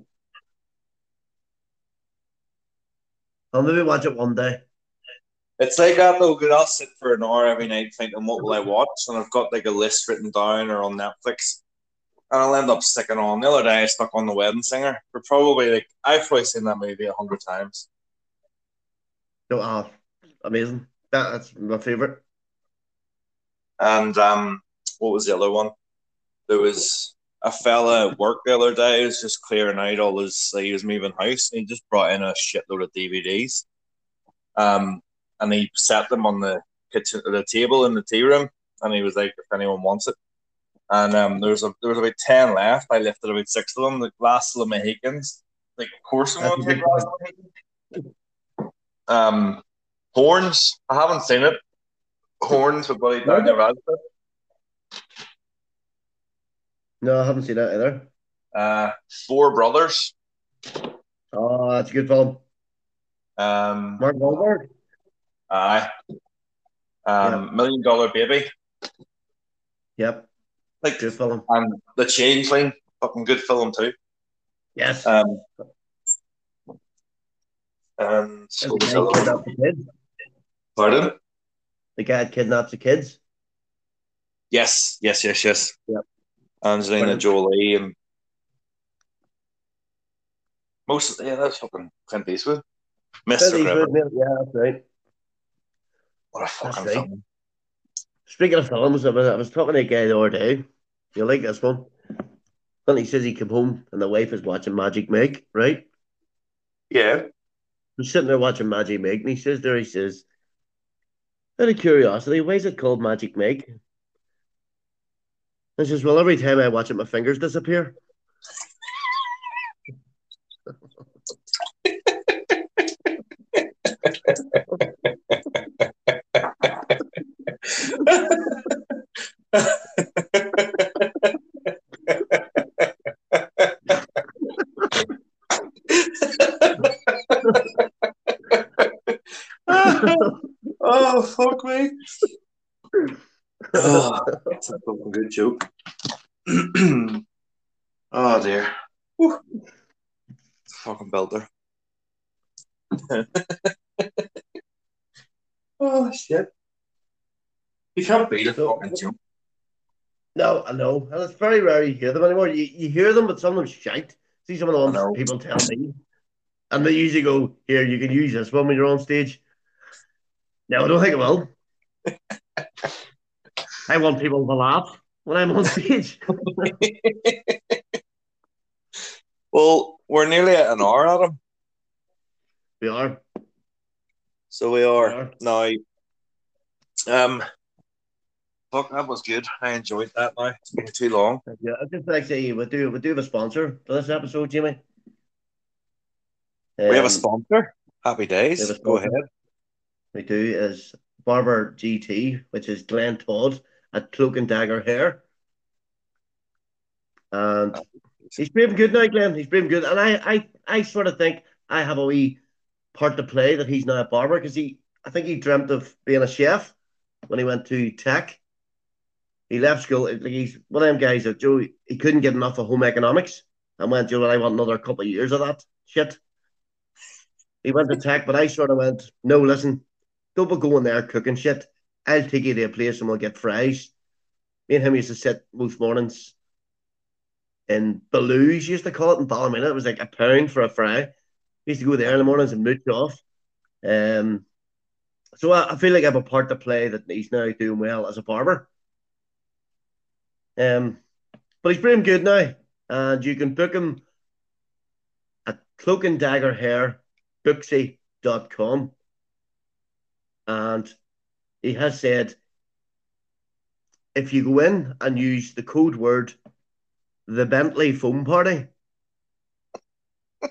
I'll maybe watch it one day. It's like that though, good. I'll sit for an hour every night thinking, what will I watch? And I've got like a list written down or on Netflix. And I'll end up sticking on. The other day I stuck on The Wedding Singer for probably like, I've probably seen that movie a hundred times. So, ah, amazing. That, that's my favorite. And um, what was the other one? There was a fella at work the other day who was just clearing out all his, like, he was moving house and he just brought in a shitload of D V Ds. Um, and he set them on the kitchen, the table in the tea room. And he was like, if anyone wants it. And um, there was a there was about ten left. I lifted about six of them. The last of the Mohicans. Like, of course, I'm That's going a to take good last of the Mohicans. Um, Horns. I haven't seen it. Horns with Buddy Daniel Radcliffe. No, I haven't seen that either. Uh, Four Brothers. Oh, that's a good film. Um, Mark Wahlberg. aye. Um, Yep, Million Dollar Baby. yep, Like, good film. and The Changeling. Fucking good film too. Yes. Um, and And what the was the guy other one? kidnaps the kids. Pardon? The guy kidnaps the kids. Yes, yes, yes, yes. Yep. Angelina Brilliant. Jolie and most, yeah, that's fucking Clint Eastwood. Clint mister Gribber. Eastwood, mate. Yeah, that's right. What a That's fucking right. film. Speaking of films, I was, I was talking to a guy the other day. You like this one? And he says he came home and the wife is watching Magic Mike, right? Yeah. He's sitting there watching Magic Mike, and he says there, he says, out of curiosity, why is it called Magic Mike? And he says, well, every time I watch it, my fingers disappear. Oh, fuck me. Oh, that's a fucking good joke. Oh, dear. Whew. Fucking belter. Oh, shit. You can't beat a So, fucking joke. no, I know. And it's very rare you hear them anymore. You, you hear them, but some of them shite. See some of the I ones know. people tell me. And they usually go, here, you can use this one when you're on stage. No, I don't think I will. I want people to laugh when I'm on stage. Well, we're nearly at an hour, Adam. We are. So we We are. are. Now, um, fuck, that was good. I enjoyed that now. It's been too long. Yeah, I just like to say we do we do have a sponsor for this episode, Jimmy. We have a Um, sponsor. Happy we have a days. Go ahead. sponsor. We do is Barber G T, which is Glenn Todd at Cloak and Dagger Hair, and he's been good now, Glenn. He's been good, and I I I sort of think I have a wee part to play that he's now a barber because he I think he dreamt of being a chef when he went to tech. He left school. Like he's one of them guys that Joe he couldn't get enough of home economics and went, Joe, I want another couple of years of that shit. He went to tech, but I sort of went, no, listen, don't be going there cooking shit. I'll take you to a place and we'll get fries. Me and him used to sit most mornings in Belu's, used to call it in Ballymena. It was like a pound for a fry. We used to go there in the mornings and mooch off. Um, so I, I feel like I have a part to play that he's now doing well as a barber. Um, but he's pretty good now, and you can book him at Cloak and Dagger Hair Booksy dot com. And he has said if you go in and use the code word the Bentley Foam Party,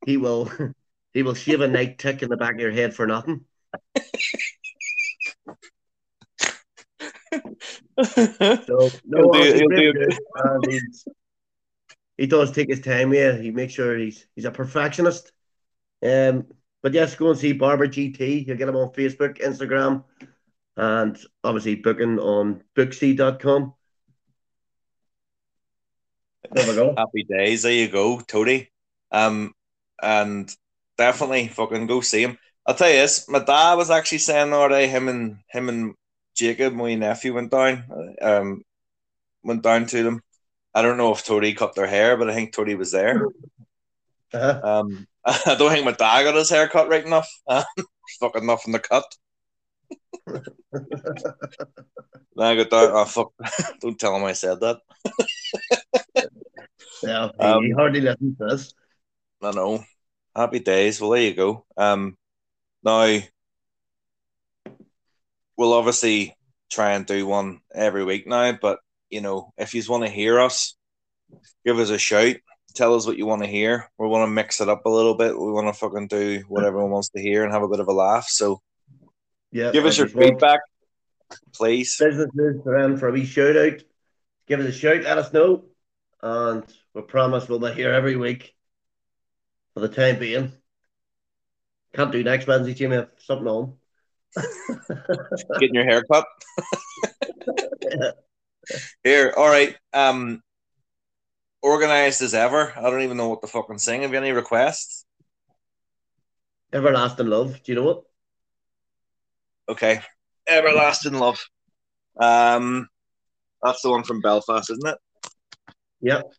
he will he will shave a night tick in the back of your head for nothing. So he'll no, do. honestly, He'll great do. dude, and he's he does take his time. Yeah, he makes sure he's he's a perfectionist. Um, but yes, go and see Barber G T. You'll get him on Facebook, Instagram, and obviously booking on booksy dot com. There we go. Happy days. There you go, Toady. Um, and definitely fucking go see him. I'll tell you this. My dad was actually saying the other day, him and him and Jacob, my nephew, went down. Um, went down to them. I don't know if Toady cut their hair, but I think Toady was there. Uh-huh. Um, I don't think my dad got his hair cut right enough. Uh, fucking nothing to cut. Then I got down. Oh fuck! Don't tell him I said that. Yeah, he, he Um, hardly listens to us. I know. Happy days. Well, there you go. Um, now we'll obviously try and do one every week now, but you know, if you want to hear us, give us a shout. Tell us what you want to hear. We want to mix it up a little bit. We want to fucking do what everyone wants to hear and have a bit of a laugh. So Yeah, give us if your you want feedback, please. businesses around for a wee shout out, give us a shout, let us know. And we promise we'll be here every week for the time being. Can't do next Wednesday, Jimmy. I have something on. Getting your hair cut. Here, all right. Um, organized as ever. I don't even know what the fucking sing. Have you any requests? Everlasting love. Do you know what? Okay. Everlasting love. Um, that's the one from Belfast, isn't it? Yep.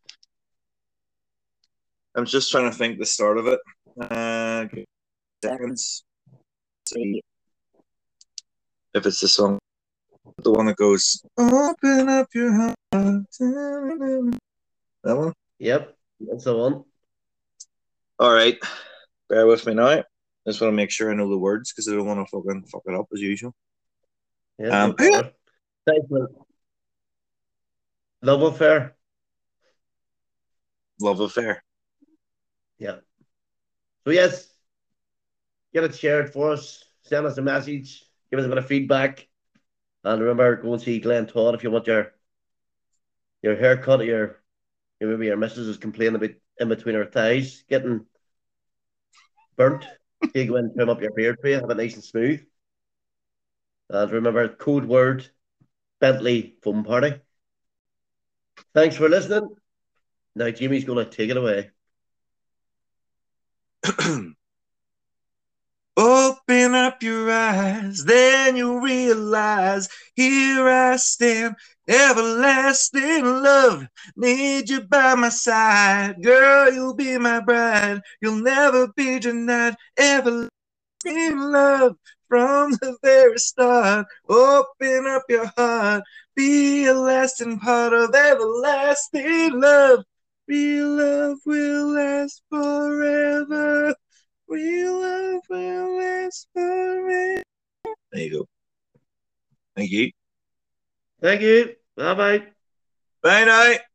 I'm just trying to think the start of it. Uh, seconds. See if it's the song, the one that goes, "Open up your heart." That one. Yep. That's the one. All right. Bear with me now. I just want to make sure I know the words because I don't want to fucking fuck it up as usual. Yeah, Um, no bother. Thanks, man. Love affair. Love affair. Yeah. So yes, get it shared for us. Send us a message. Give us a bit of feedback. And remember, go and see Glenn Todd if you want your your haircut or your, your maybe your missus is complaining about in between her thighs getting burnt. You go and trim up your beard for you, have it nice and smooth. And remember, code word Bentley Foam Party. Thanks for listening. Now Jimmy's gonna take it away. Open up your eyes, then you'll realize here I stand, everlasting love. Need you by my side, girl, you'll be my bride. You'll never be denied, everlasting love from the very start. Open up your heart, be a lasting part of everlasting love. Real love will last forever. Real love will last forever. There you go. Thank you. Thank you. Bye bye. Bye night.